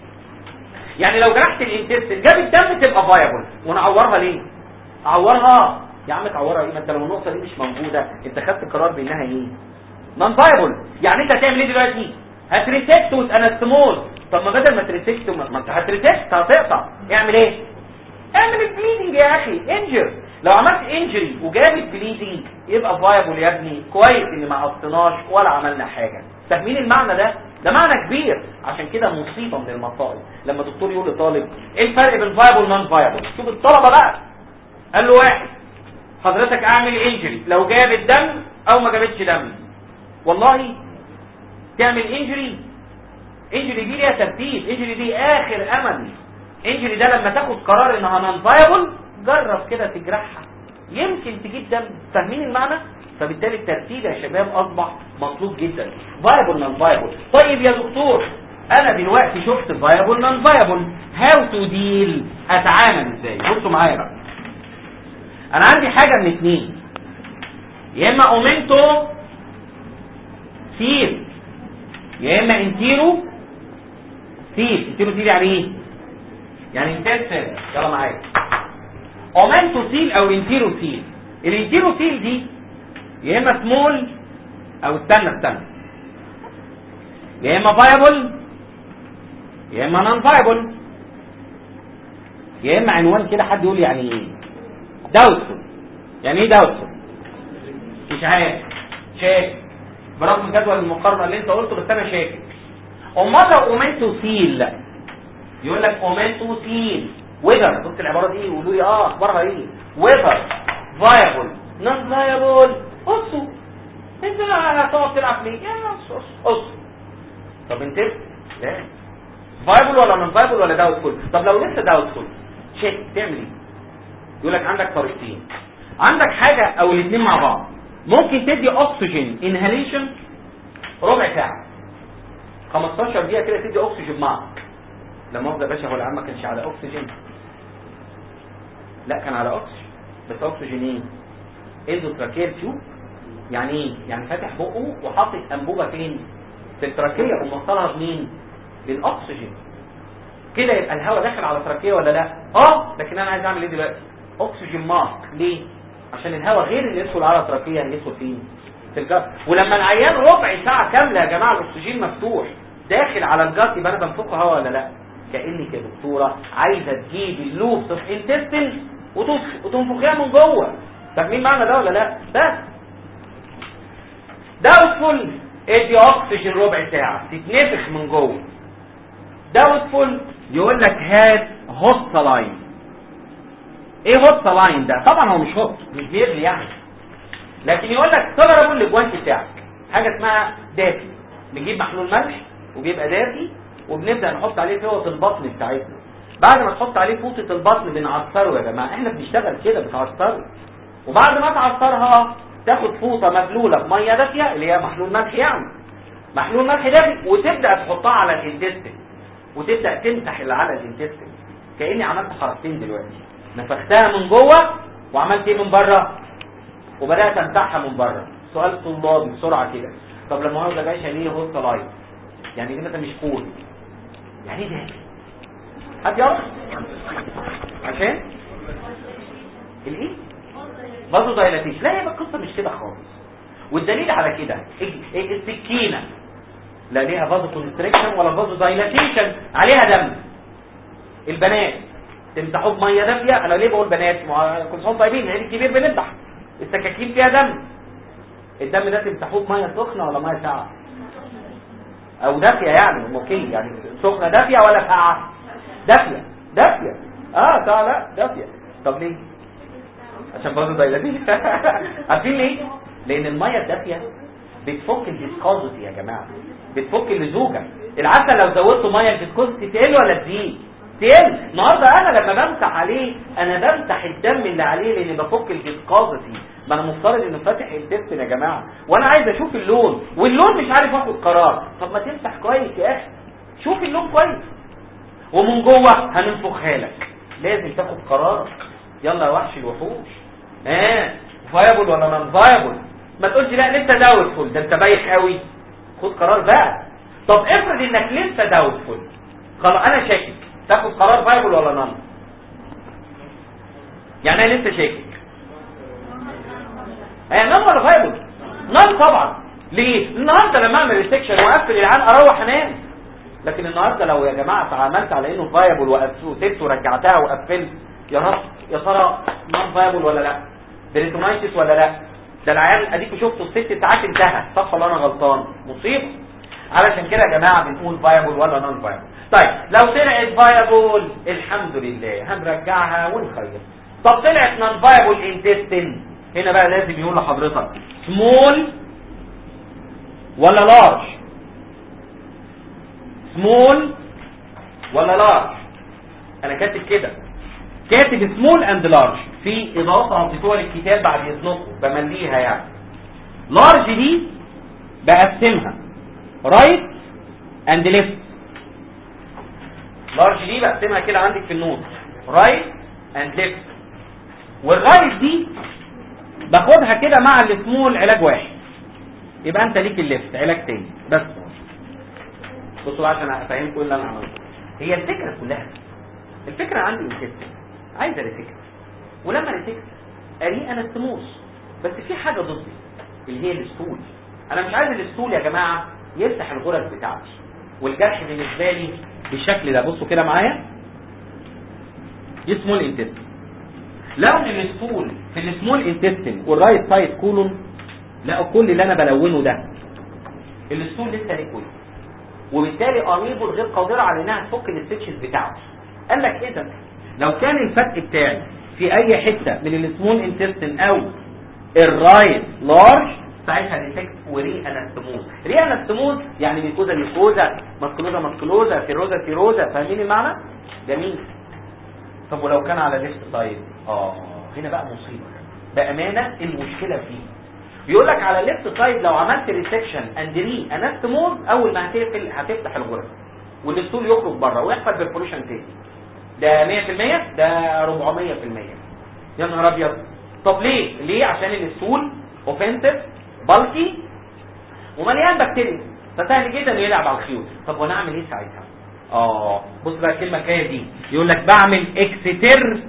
يعني لو جرحت الانتستين جاب الدم تبقى فايبل. ونعورها ليه؟ اعورها يا عم، تعورها ايه؟ ما انت لو النقطه دي مش موجوده انت خدت قرار بانها ايه؟ نون فايبل. يعني انت هتعمل ايه دلوقتي؟ هتريسكت وتانستمول. طب ما بدل ما تريسكت ما انت هتريسكت هتقطع، اعمل ايه؟ اعمل البليدنج يا اخي، انجر. لو عملت انجري وجابت بليدنج يبقى فايبل يا ابني. كويس ان ما قصناش ولا عملنا حاجه. فاهمين المعنى ده؟ ده معنى كبير. عشان كده مصيبه من المصائب لما دكتور يقول لطالب ايه الفرق بين فايبل ونون فايبل. شوف الطلبه بقى، قال له واحد حضرتك اعمل انجري لو جابت دم او ما جابتش دم. والله تعمل انجري دي ليها ترتيب. انجري دي اخر امل. انجري ده لما تاخد قرار انها نون فايبل جرب كده تجرحها يمكن تجيب دم. فاهمين المعنى؟ فبالتالي الترتيب يا شباب اصبح مطلوب جدا. فايبل نون فايبل. طيب يا دكتور انا دلوقتي شفت فايبل نون فايبل، هاو تو ديل، اتعامل ازاي؟ بصوا معايا بقى. انا عندي حاجه من اتنين، يا اما اومنتو سيل يا اما انتيرو سيل. انتيرو سيل يعني ايه؟ يعني انتستين. يلا معايا. اومنتو سيل او انتيرو سيل. الانتيرو سيل دي يا اما سمول او استنى يا اما فايبل يا اما نون فايبل، يا اما عنوان كده حد يقول يعني ايه داوتفول. يعني ايه داوتفول؟ مش عارف، شاكك برغم جدول المقارنه اللي انت قلته، بس انا شاكك. امال لو اومنتو سيل يقول لك اومنتو سيل ويذر. بص العباره دي وقولوا لي اخبارها ايه. ويذر فايبل نون فايبل. قصوا انت هتقعد تلعب ليه؟ قصوا. طب انت لا فايبل ولا نون فايبل ولا داوتفول؟ طب لو لسه داوتفول شيك تعمل ايه؟ يقول لك عندك طريقتين. عندك حاجه او الاثنين مع بعض. ممكن تدي اكسجين انهاليشن ربع ساعه 15 دقيقه كده، تدي اكسجين معك. لا مؤاخذه يا باشا، هو العم ما كانش على اكسجين؟ لا كان على اكسجين، بس اكسجين ايه؟ اندوتراكيال تيوب. يعني ايه؟ يعني فاتح بقه وحاطط انبوبه فين؟ في التراكيه وموصلها بمين؟ بالاكسجين. كده يبقى الهواء داخل على التراكيه ولا لا؟ لكن انا عايز اعمل ايه دلوقتي؟ اكسجين ماسك. ليه؟ عشان الهواء غير اللي يدخل على التراكيه يدخل فين؟ في الجات. ولما العيان ربع ساعه كامله يا جماعه الاكسجين مفتوح داخل على الجات، يبقى انا بنفخه هواء ولا لا؟ كانك يا دكتوره عايزه تجيب اللوبس اوف انتستين وتنفخيها من جوه. فاهمين معنى ده ولا لا؟ بس داوتفول ادي اكسجين ربع ساعه تتنفخ من جوه. داوتفول يقول لك هات هوت لاين. ايه هوت لاين ده؟ طبعا هو مش هوت، مش بيغلي يعني، لكن يقول لك تجربوا الاجوانت بتاعك حاجه اسمها دافي. نجيب محلول ملح وبيبقى دافي وبنبدا نحط عليه فوطه البطن بتاعتنا. بعد ما تحط عليه فوطه البطن بنعصره يا جماعه، احنا بنشتغل كده بتعصره. وبعد ما تعصرها تاخد فوطه مبلوله بميه دافيه اللي هي محلول ملح يعني، محلول ملح دافي، وتبدا تحطها على الانتستين وتبدا تمسح اللي على الانتستين. كاني عملت حركتين دلوقتي، نفختها من جوه وعملت ايه من بره وبدات امسحها من بره. سؤال طلابي بسرعه كده، طب لما هو ده باشا ليه هوست لايت؟ يعني دي مثلا مش كول، يعني ايه ده؟ حد يعرف؟ عشان الايه؟ برضه دايلاتيشن. لا، هي القصه مش كده خالص. والدليل على كده السكينه لا ليها فازو كونستريكشن ولا فازو دايلاتيشن، عليها دم. البنات تمسحوه بميه دافيه. انا ليه بقول بنات؟ كل سنه طيبين، العيد الكبير بنذبح، السكاكين فيها دم. الدم ده تمسحوه بميه سخنه ولا ميه ساقعه؟ او دافيه يعني، اوكي يعني سخنه دافيه ولا ساقعه؟ دافيه. دافيه. ساقعه لا دافيه. طب ليه؟ عشان برضه دايلاتيشن. عارفين ليه؟ لان الميه الدافيه بتفك الفيسكوزيتي يا جماعه، بتفك اللزوجه. العسل لو زودته ميه الفيسكوزيتي تقل ولا تزيد؟ تقل. النهارده انا لما بمسح عليه انا بمسح الدم اللي عليه لان بفك الفيسكوزيتي. ما انا مفترض انه فاتح الانتستين يا جماعه، وانا عايز اشوف اللون، واللون مش عارف اخد قرار. طب ما تمسح كويس يا اخي، شوف اللون كويس. ومن جوه هننفخها لك، لازم تاخد قرار. يلا يا وحش الوحوش، فايبل ولا نون فايبل؟ ما تقولش لا لسه داوتفول، ده انت بايخ قوي. خد قرار بقى. طب افرض انك لسه داوتفول، خلاص انا شاكك، تاخد قرار فايبل ولا نون؟ يعني انا لسه شاكك، نون ولا فايبل؟ نون طبعا. ليه؟ النهارده لما اعمل ريسكشن واقفل العين اروح انام. لكن النهارده لو يا جماعه تعاملت على انه فايبل وسبت ورجعتها وقفلت، يا رب يا ترى نون فايبل ولا لا؟ بريتونايتس ولا لا؟ ده العيال اديكوا شفتوا ال6 ساعات انتهى، صح ولا انا غلطان؟ مصيبه. علشان كده يا جماعه بنقول فايبل ولا نون فايبل. طيب لو طلعت فايبل الحمد لله هنرجعها ونخيط. طب طلعت نون فايبل انتستين، هنا بقى لازم يقول لحضرتك سمول ولا لارج؟ سمول ولا لارج؟ انا كاتب كده، كاتب سمول اند لارج في اضافه بتوع الكتاب بعد اذنكم بمليها يعني. لارج دي بقسمها رايت اند ليفت. لارج دي بقسمها كده عندك في النوت رايت اند ليفت، والرايت دي باخدها كده مع السمول علاج واحد، يبقى انت ليك الليفت علاج تاني بس. بصوا بقى عشان افهمكم اللي انا عملته. هي الفكره كلها، الفكره عندي الكتب عايزه ريسكت، ولما ريسكت اري انا استموس، بس في حاجه ضدي اللي هي الستول. انا مش عايز الستول يا جماعه يفتح الغرز بتاعتي، والجرح بالنسبه لي بالشكل ده. بصوا كده معايا، دي سمول انتستين. لو الستول في السمول انتستين والرايت سايد كولون، لا كل اللي انا بلونه ده الستول لسه ليكويد، وبالتالي انيبل غير قادره على انها تفك الستيتشز بتاعته. قال لك ايه ده؟ لو كان الفتق بتاعي في اي حته من السمول انتستين او الرايت لارج، ساعتها ريسكت وري انستموز. ري انستموز يعني ميكوزا ميكوزا، ماسكولوزا ماسكولوزا، فيروزا فيروزا. فاهمين المعنى؟ جميل. طب ولو كان على ليفت سايد، هنا بقى مصيبه بامانه. المشكله فيه بيقول لك على الليفت سايد لو عملت ريسكشن اند ري انستموز، اول ما هتقفل هتفتح الغرز والستول يخرج بره ويحصل بيرفوريشن تاني. ده 100%، ده 400%. يا نهار ابيض. طب ليه؟ ليه؟ عشان الستول اوفنسيف بالكي ومليان بكتيريا، فسهل جدا انه يلعب على الخيوط. طب وانا اعمل ايه ساعتها؟ بص بقى الكلمه الجايه دي، يقول لك بعمل اكستر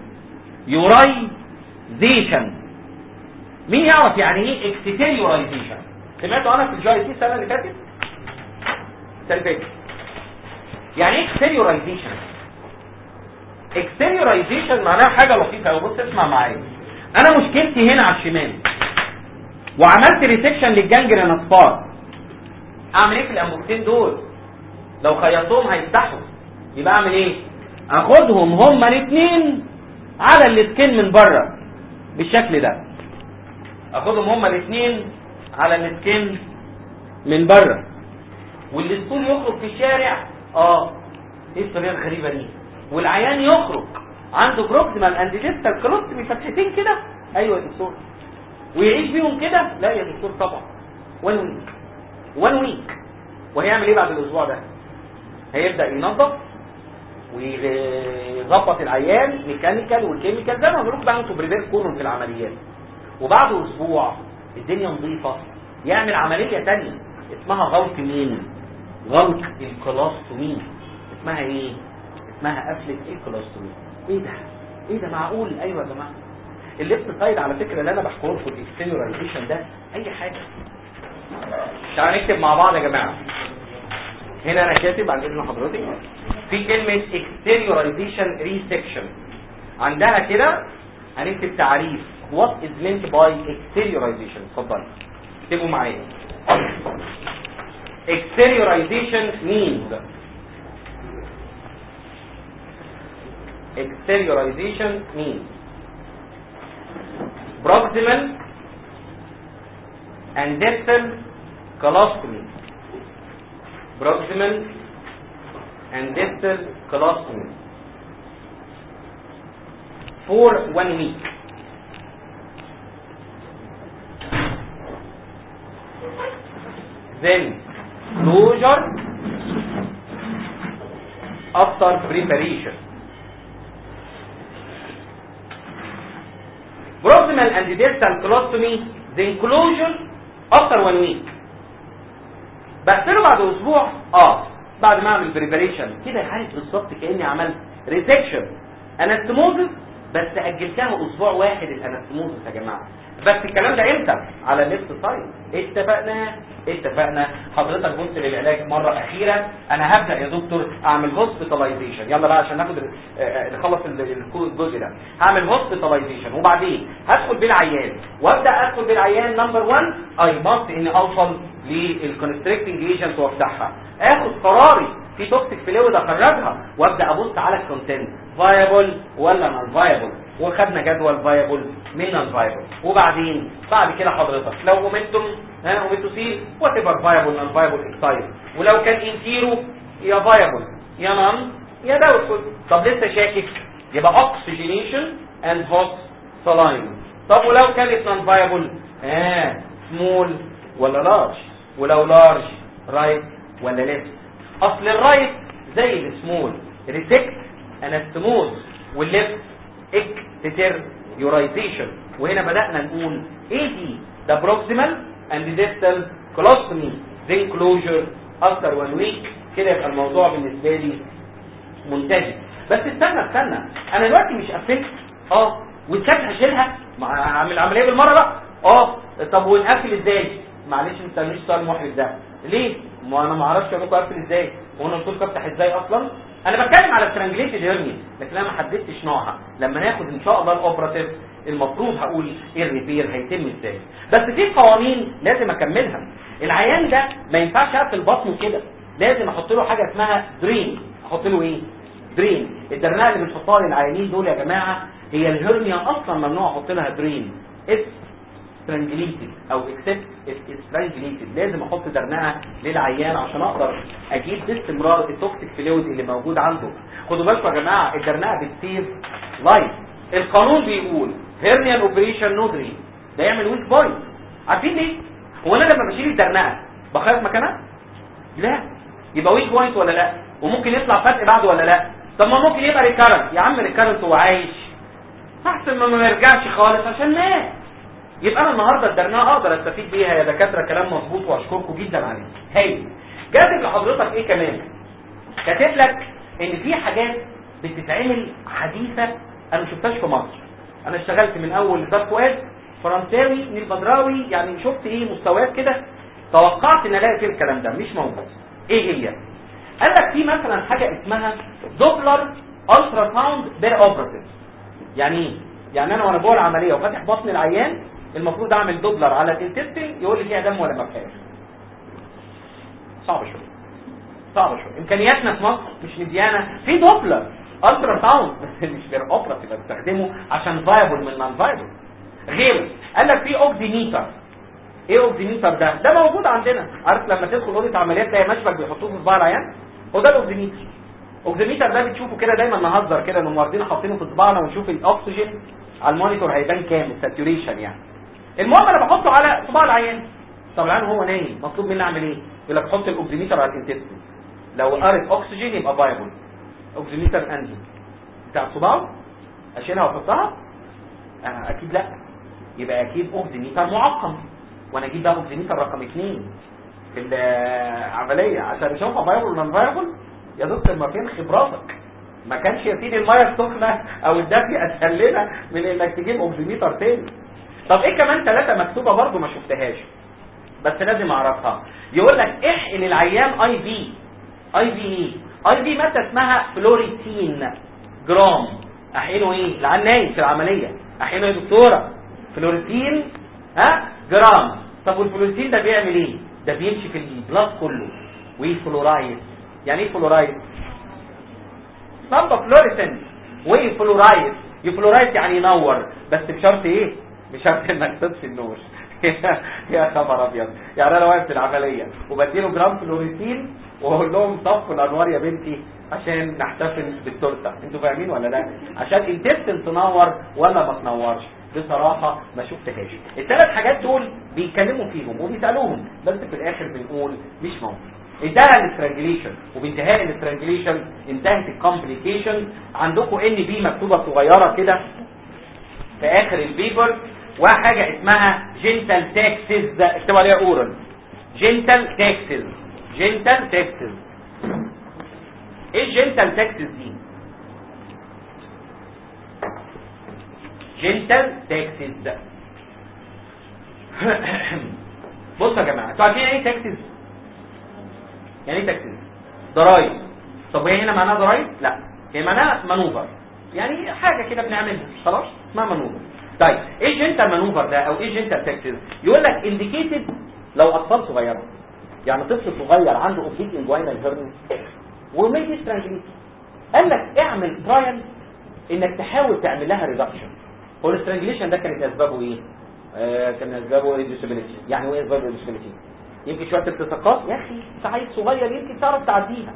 يورايزيشن. مين يعرف يعني ايه اكستر يورايزيشن؟ سمعتوا انا في الجي تي السنه اللي فاتت؟ يعني ايه اكستيريورايزيشن؟ اكستيريورايزيشن معناها حاجه لطيفه قوي. بص اسمع معايا، انا مشكلتي هنا على الشمال وعملت ريسكشن للجانجرين اصفار، اعمل ايه في الانبوبتين دول؟ لو خيطتهم هيفتحوا، يبقى اعمل ايه؟ اخدهم هما الاثنين على السكين من بره بالشكل ده، اخدهم هما الاثنين على السكين من بره، والاسطول يخرج في الشارع. ايه الطريقه الغريبه دي؟ والعيان يخرج عنده بروكسيمال اند ديستال كولوستومي فتحتين كده. ايوه يا دكتور، ويعيش بيهم كده؟ لا يا دكتور طبعا، 1 ويك. وهيعمل ايه بعد الاسبوع ده؟ هيبدا ينظف ويظبط العيان ميكانيكال وكيميكال زي ما بنقول بقى انتوا بريبير كونهم في العمليات، وبعد اسبوع الدنيا نظيفه يعمل عمليه ثانيه اسمها غلق مين؟ غلق الكولوستومي. اسمها ايه؟ اسمها قفله الكولوستومي. ايه ده معقول؟ ايوه يا جماعه، الليفت سايد على فكره اللي انا بحكيه لكم الاكستيريورايزيشن ده اي حاجه. تعالوا نكتب مع بعض يا جماعه. هنا انا كاتب عن اذن حضرتك في كلمه اكستيريورايزيشن ريسكشن، عندها كده هنكتب تعريف what is meant by exteriorization. اتفضل اكتبوا معايا. exteriorization means proximal and distal colostomy. proximal and distal colostomy for 1 week. Then closure after preparation. proximal and distal colostomy then closure after 1 week. بقفله بعد اسبوع. بعد ما اعمل بريباريشن كده حالة بالظبط كاني عملت ريسكشن انستموزس، بس اجلتها اسبوع واحد الانستموزس يا جماعه. بس الكلام ده امتى؟ على الليفت سايد. اتفقنا. حضرتك بص للعلاج مره اخيره. انا هبدا يا دكتور اعمل هوسبيتاليزيشن، يلا بقى عشان ناخد نخلص الجزء ده. هعمل هوسبيتاليزيشن وبعدين هدخل بالعيان، وابدا ادخل بالعيان نمبر 1 اي ماست اني اوصل للكونستريكتنج ايجنت وافتحها، اخد قراري في توكسيك فلويد اخرجها، وابدا ابص على الكونتنت فايبل ولا نون فايبل، وخدنا جدول فايبل من نون فايبل. وبعدين بعد كده حضرتك لو اومنتم سي وات ايفر فايبل نون فايبل اكسايد، ولو كان انتيرو يا فايبل يا نون يا داوتفول. طب لسه شاكك؟ يبقى اوكسجينيشن اند هوت سلاين. طب ولو كانت نون فايبل سمول ولا لارج؟ ولو لارج رايت ولا ليفت؟ اصل الرايت زي السمول ريسكت انستموز، والليفت اكستيريورايزيشن. وهنا بدأنا نقول ايه دي؟ ده بروكسيمال اند ديستال كولوستومي then closure after 1 week. كده يبقى الموضوع بالنسبه لي منتهي. بس استنى انا دلوقتي مش قفلت والكات هشيلها اعمل العمليه بالمره بقى. طب ونقفل ازاي؟ معلش ما تسالنيش سؤال محرج ده ليه؟ ما انا ما اعرفش اقول لكم اقفل ازاي، وانا قلت لكم افتح ازاي اصلا. انا بتكلم على سترانجليتد هيرنيا، لكن انا ما حددتش نوعها. لما ناخد ان شاء الله الاوبراتيف المفروض هقول ايه الريبير هيتم ازاي. بس في قوانين لازم اكملها. العيان ده ما ينفعش اقفل بطنه كده، لازم احط له حاجه اسمها درين. احط له ايه؟ درين. الدرناء اللي بنحطها للعيانين دول يا جماعه هي الهرنيا اصلا ممنوع احط لها درين. سترانجليتد او اكسبت سترانجليتد، لازم احط درناء للعيان عشان اقدر اجيب باستمرار التوكسيك فلويد اللي موجود عنده. خدوا بالكم يا جماعه الدرناء بتسيف لايف. القانون بيقول هيرنيال اوبريشن نو درين، ده يعمل ويك بوينت. عارفين ليه؟ هو انا لما بشيل الدرناء بخيط مكانها؟ لا. يبقى ويك بوينت ولا لا؟ وممكن يطلع فتق بعده ولا لا؟ طب ما ممكن يبقى ريكارنت. يا عم ريكارنت هو عايش، احسن ما يرجعش خالص عشان مات. يبقى انا النهارده الدرناء اقدر استفيد بيها يا دكاتره. كلام مظبوط واشكركم جدا عليه. هاي كاتب لحضرتك ايه كمان؟ كاتب لك ان في حاجات بتتعمل حديثه انا ما شفتهاش في مصر. انا اشتغلت من اول لدار فؤاد، فرنساوي، نيل بدراوي، يعني شفت ايه مستويات كده. توقعت ان الاقي فيه الكلام ده مش موجود. ايه هي؟ قال لك في مثلا حاجه اسمها دوبلر الترا ساوند بير اوبراتيف. يعني ايه؟ يعني انا وانا جوه العمليه وفاتح بطن العيان المفروض اعمل دوبلر على الانتستين يقول لي فيها دم ولا ما فيهاش. صعب شويه. امكانياتنا في مصر مش مديانه في دوبلر الترا ساوند بس مش بير اوبراتيف، بستخدمه عشان فايبل من نون فايبل. غيره قال لك في اوكسيميتر. ايه اوكسيميتر ده موجود عندنا. عارف لما تدخل اوضه عمليات تلاقي مشبك بيحطوه في صباع العيان، هو ده الاوكسيميتر. الاوكسيميتر ده بتشوفه كده دايما، نهزر كده انهم واخدينه حاطينه في صباعنا ونشوف الاكسجين على المونيتور هيبان كام الساتوريشن يعني. المهم انا بحطه على صباع العيان. طب العيان هو نايم مطلوب مني اعمل ايه؟ يقول لك حط الاوكسيميتر على الانتستين، لو قرت اكسجين يبقى فايبل. اوكسيميتر انهي بتاع صباعه اشيلها واحطها؟ اكيد لا، يبقى اكيد اوكسيميتر معقم، وانا اجيب بقى اوكسيميتر رقم 2 في العمليه عشان اشوفها فايبل ولا نون فايبل. يا دكتور ما فين خبراتك؟ ما كانش يا سيدي الميه السخنه او الدافيه اسهل لنا من انك تجيب اوكسيميتر تاني. طب ايه كمان 3 مكتوبه برضو ما شفتهاش بس لازم اعرفها. يقول لك احقن العيان اي في ماده اسمها فلوريتين جرام. احقنه ايه؟ العيان نايم في العمليه، احقنه يا دكتوره فلوريتين جرام. طب والفلوريتين ده بيعمل ايه؟ ده بيمشي في البلاد كله. وايه فلورايد؟ يعني ايه فلورايد؟ نمبر فلوريسنت. وايه فلورايد؟ يفلورايد يعني ينور، بس بشرط ايه؟ بشرط انك تطفي النور. يا خبر ابيض. يعني انا واقف في العمليه وبديله جرام فلوريتين واقول لهم طفوا الانوار يا بنتي عشان نحتفل بالتورته. انتوا فاهمين ولا لا؟ عشان الانتستين تنور ولا ما تنورش؟ بصراحه ما شفتهاش. ال3 حاجات دول بيتكلموا فيهم وبيسالوهم، بس في الاخر بنقول مش ممكن. انتهى الاسترانجليشن، وبانتهاء الاسترانجليشن انتهت الكومبليكيشن. عندكم ان بي مكتوبه صغيره كده في اخر البيبر، وحاجه اسمها جنتال تاكسز اكتبوا عليها اورال. جنتال تاكسز ايه الجنتال تاكسز دي؟ جنتال تاكسز بصوا يا جماعه، انتوا عارفين ايه تاكسز؟ يعني ايه تاكسز؟ ضرايب. طب هي هنا معناها ضرايب؟ لا، هي معناها مانوفر، يعني حاجه كده بنعملها خلاص اسمها مانوفر. طيب ايه جنتال مانوفر ده او ايه جنتال تاكسز؟ يقول لك انديكيتد لو اطفال صغيره، يعني طفل صغير عنده اوبليك انجوينال هيرنيا وميدي سترانجليت، قال لك اعمل ترايل انك تحاول تعمل لها ريدكشن. هو الاسترانجليشن ده كانت اسبابه ايه؟ كان اسبابه ريديوسيبيليتي. يعني ايه اسباب ريديوسيبيليتي؟ يمكن شويه التصاقات يا اخي انت عيل صغير يمكن تعرف تعديها،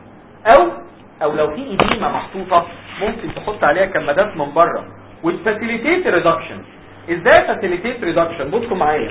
او لو في ايديمه محطوطه ممكن تحط عليها كمادات من بره وتفاسيليتيت ريدكشن. ازاي فاسيليتيت ريدكشن؟ بصوا معايا،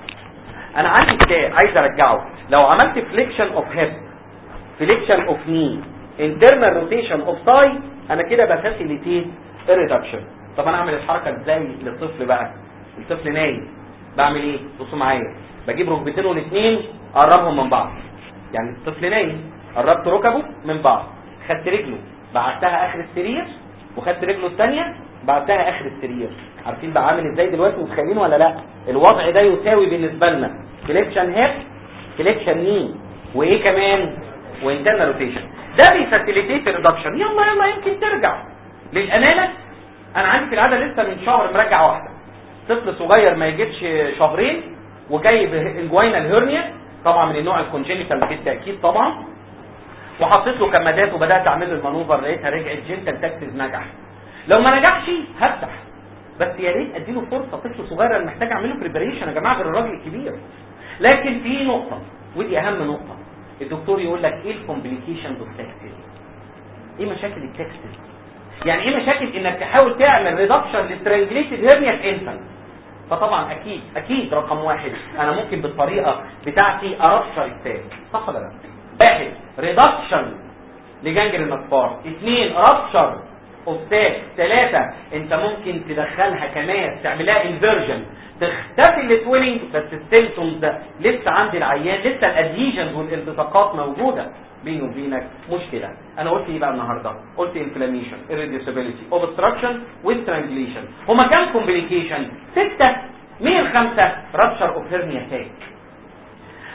انا عندي كتاب عايز ارجعه. لو عملت فليكشن اوف هيد، فليكشن اوف ني، انترنال روتيشن اوف ثاي، انا كده بفاسيليتيت الريدكشن. طب انا اعمل الحركه ازاي للطفل بقى؟ الطفل نايم بعمل ايه؟ بصوا معايا، بجيب ركبتين الاثنين اقربهم من بعض. يعني الطفل نايم قربت ركبه من بعض، خدت رجله بعتها اخر السرير وخدت رجله الثانيه بعتها اخر السرير. عارفين بقى عامل ازاي دلوقتي؟ متخيلين ولا لا؟ الوضع ده يساوي بالنسبه لنا فليكشن هيب، فليكشن ني، وايه كمان؟ وانترنال روتيشن. ده بيفاسيليتيت الريدكشن. يلا يمكن ترجع للامانه. انا عندي في العاده لسه من شهر مرجع واحده، طفل صغير ما يجيبش شهرين وجايب انجوينال هيرنيا، طبعا من النوع الكونجينيتال بالتاكيد طبعا، وحطيت له كمادات وبدات اعمل له المانوفر، لقيتها رجعت جنتال تاكسز نجح. لو ما نجحش هفتح، بس يا ريت اديله فرصه. طفل صغير انا محتاج اعمل له بريباريشن يا جماعه غير الراجل الكبير. لكن في نقطه ودي اهم نقطه، الدكتور يقول لك ايه الكومبليكيشنز اوف تاكسز؟ ايه مشاكل التاكسز؟ يعني ايه مشاكل انك تحاول تعمل ريدكشن للسترانجليتد هيرنيا في انفانت؟ فطبعا اكيد رقم 1 انا ممكن بالطريقه بتاعتي ارشر التاج، صح ولا لا؟ 1 ريدكشن لجانجر الاطفال، 2 رابشر اوستاك، 3 انت ممكن تدخلها كمان تعملها انفيرجن تختفي التويننج، بس السيمبتومز ده لسه عند العيان، لسه الادهيجنز والالتصاقات موجوده بينه وبينك مشكله. انا قلت ايه بقى النهارده؟ قلت انفلاميشن، irreducibility، اوبستراكشن وسترانجليشن. هما كام كومبليكيشن؟ 6. مين 5؟ رابشر اوف هيرنيا تاك.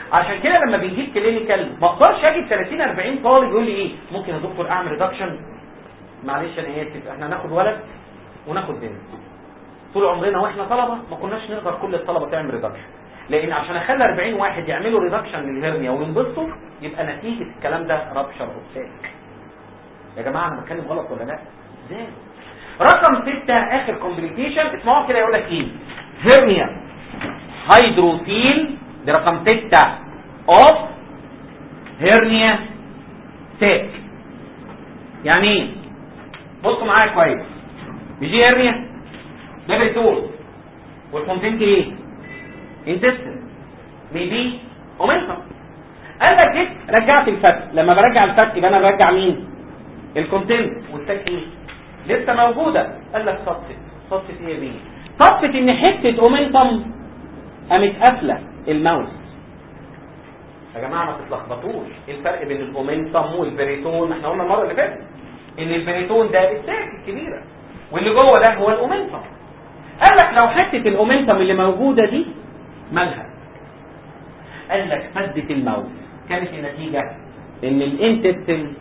عشان كده لما بنجيب كلينيكال ما اقدرش اجيب 30 40 طالب يقول لي ايه ممكن يا دكتور اعمل ريدكشن. معلش انا اسف، احنا هناخد ولد وناخد بنت. طول عمرنا واحنا طلبه ما كناش نقدر كل الطلبه تعمل ريدكشن، لان عشان اخلي 40 واحد يعملوا ريدكشن للهرنيا وينبسطوا يبقى نتيجه الكلام ده رابشر اوف. يا جماعه انا بتكلم غلط ولا لا؟ ازاي؟ رقم 6 اخر كومبليكيشن اسمعوا كده يقول لك ايه؟ هرنيا هيدروثيل. ده رقم 6 اوف هرنيا ساك. يعني ايه؟ بصوا معايا كويس. بيجي هرنيا ده بريتون والكونتنت ايه؟ انتستين بيبي اومنتم. قال لك ايه؟ رجعت الفتح. لما برجع الفتح يبقى انا برجع مين؟ الكونتنت. والساك ايه؟ لسه موجوده. قال لك صدفه ايه بيه؟ صدفه ان حته اومنتم قامت قافله الماوس. يا جماعه ما تتلخبطوش. ايه الفرق بين الاومنتم والبريتون؟ احنا قلنا المره اللي فاتت ان البريتون ده الساك الكبيره واللي جوه ده هو الاومنتم. قال لك لو حته الاومنتم اللي موجوده دي مالها؟ قال لك سدت الماوس. كانت النتيجه ان الانتستين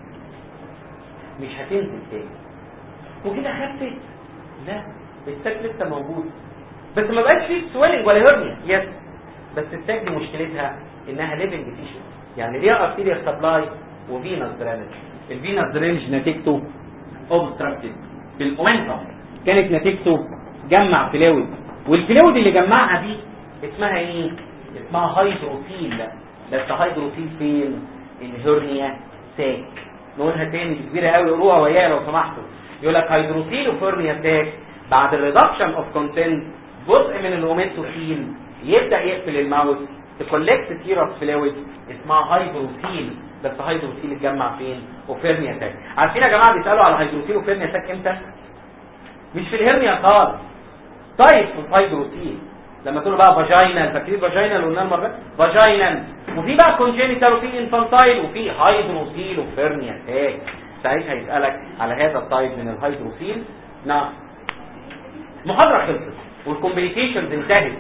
مش هتنزل تاني وكده خفت. لا، الساك لسه موجود بس ما بقاش فيه سويلنج ولا هرنيا. يس، بس الساك دي مشكلتها انها ليفنج تيشو، يعني ليها ارتيريال سبلاي وفينس درينج. الفينس درينج نتيجته اوبستراكتد. الاومنتم كانت نتيجته جمع فلويد، والفلويد اللي جمعها دي اسمها ايه؟ اسمها هيدروفيل. بس هيدروفيل فين؟ الهرنيا ساك. نقولها تاني كبيره قوي، قروها ويايا لو سمحتوا. يقول لك هيدروفيل وهرنيا ساك بعد الريدكشن اوف كونتنت جزء من الاومنتوفيل يبدا يقفل الماوس تكولكت سيرس فلويد اسمها هيدروفيل. بس هيدروفيل اتجمع فين؟ وفيرنيا ساك. عارفين يا جماعه بيسالوا على هيدروفيل وفيرنيا ساك امتى؟ مش في الهرنيا خالص. طيب في الهيدروفيل لما تقولوا بقى فاجينال، فاكرين فاجينال قلنا المره فاجينال، وفي بقى كونجينيتال وفي انفانتايل وفي هيدروفيل وفيرنيا ساك. ساعتها يسالك على هذا التايب من الهيدروفيل. نعم. محاضره خلصت والكومبليكيشنز انتهت.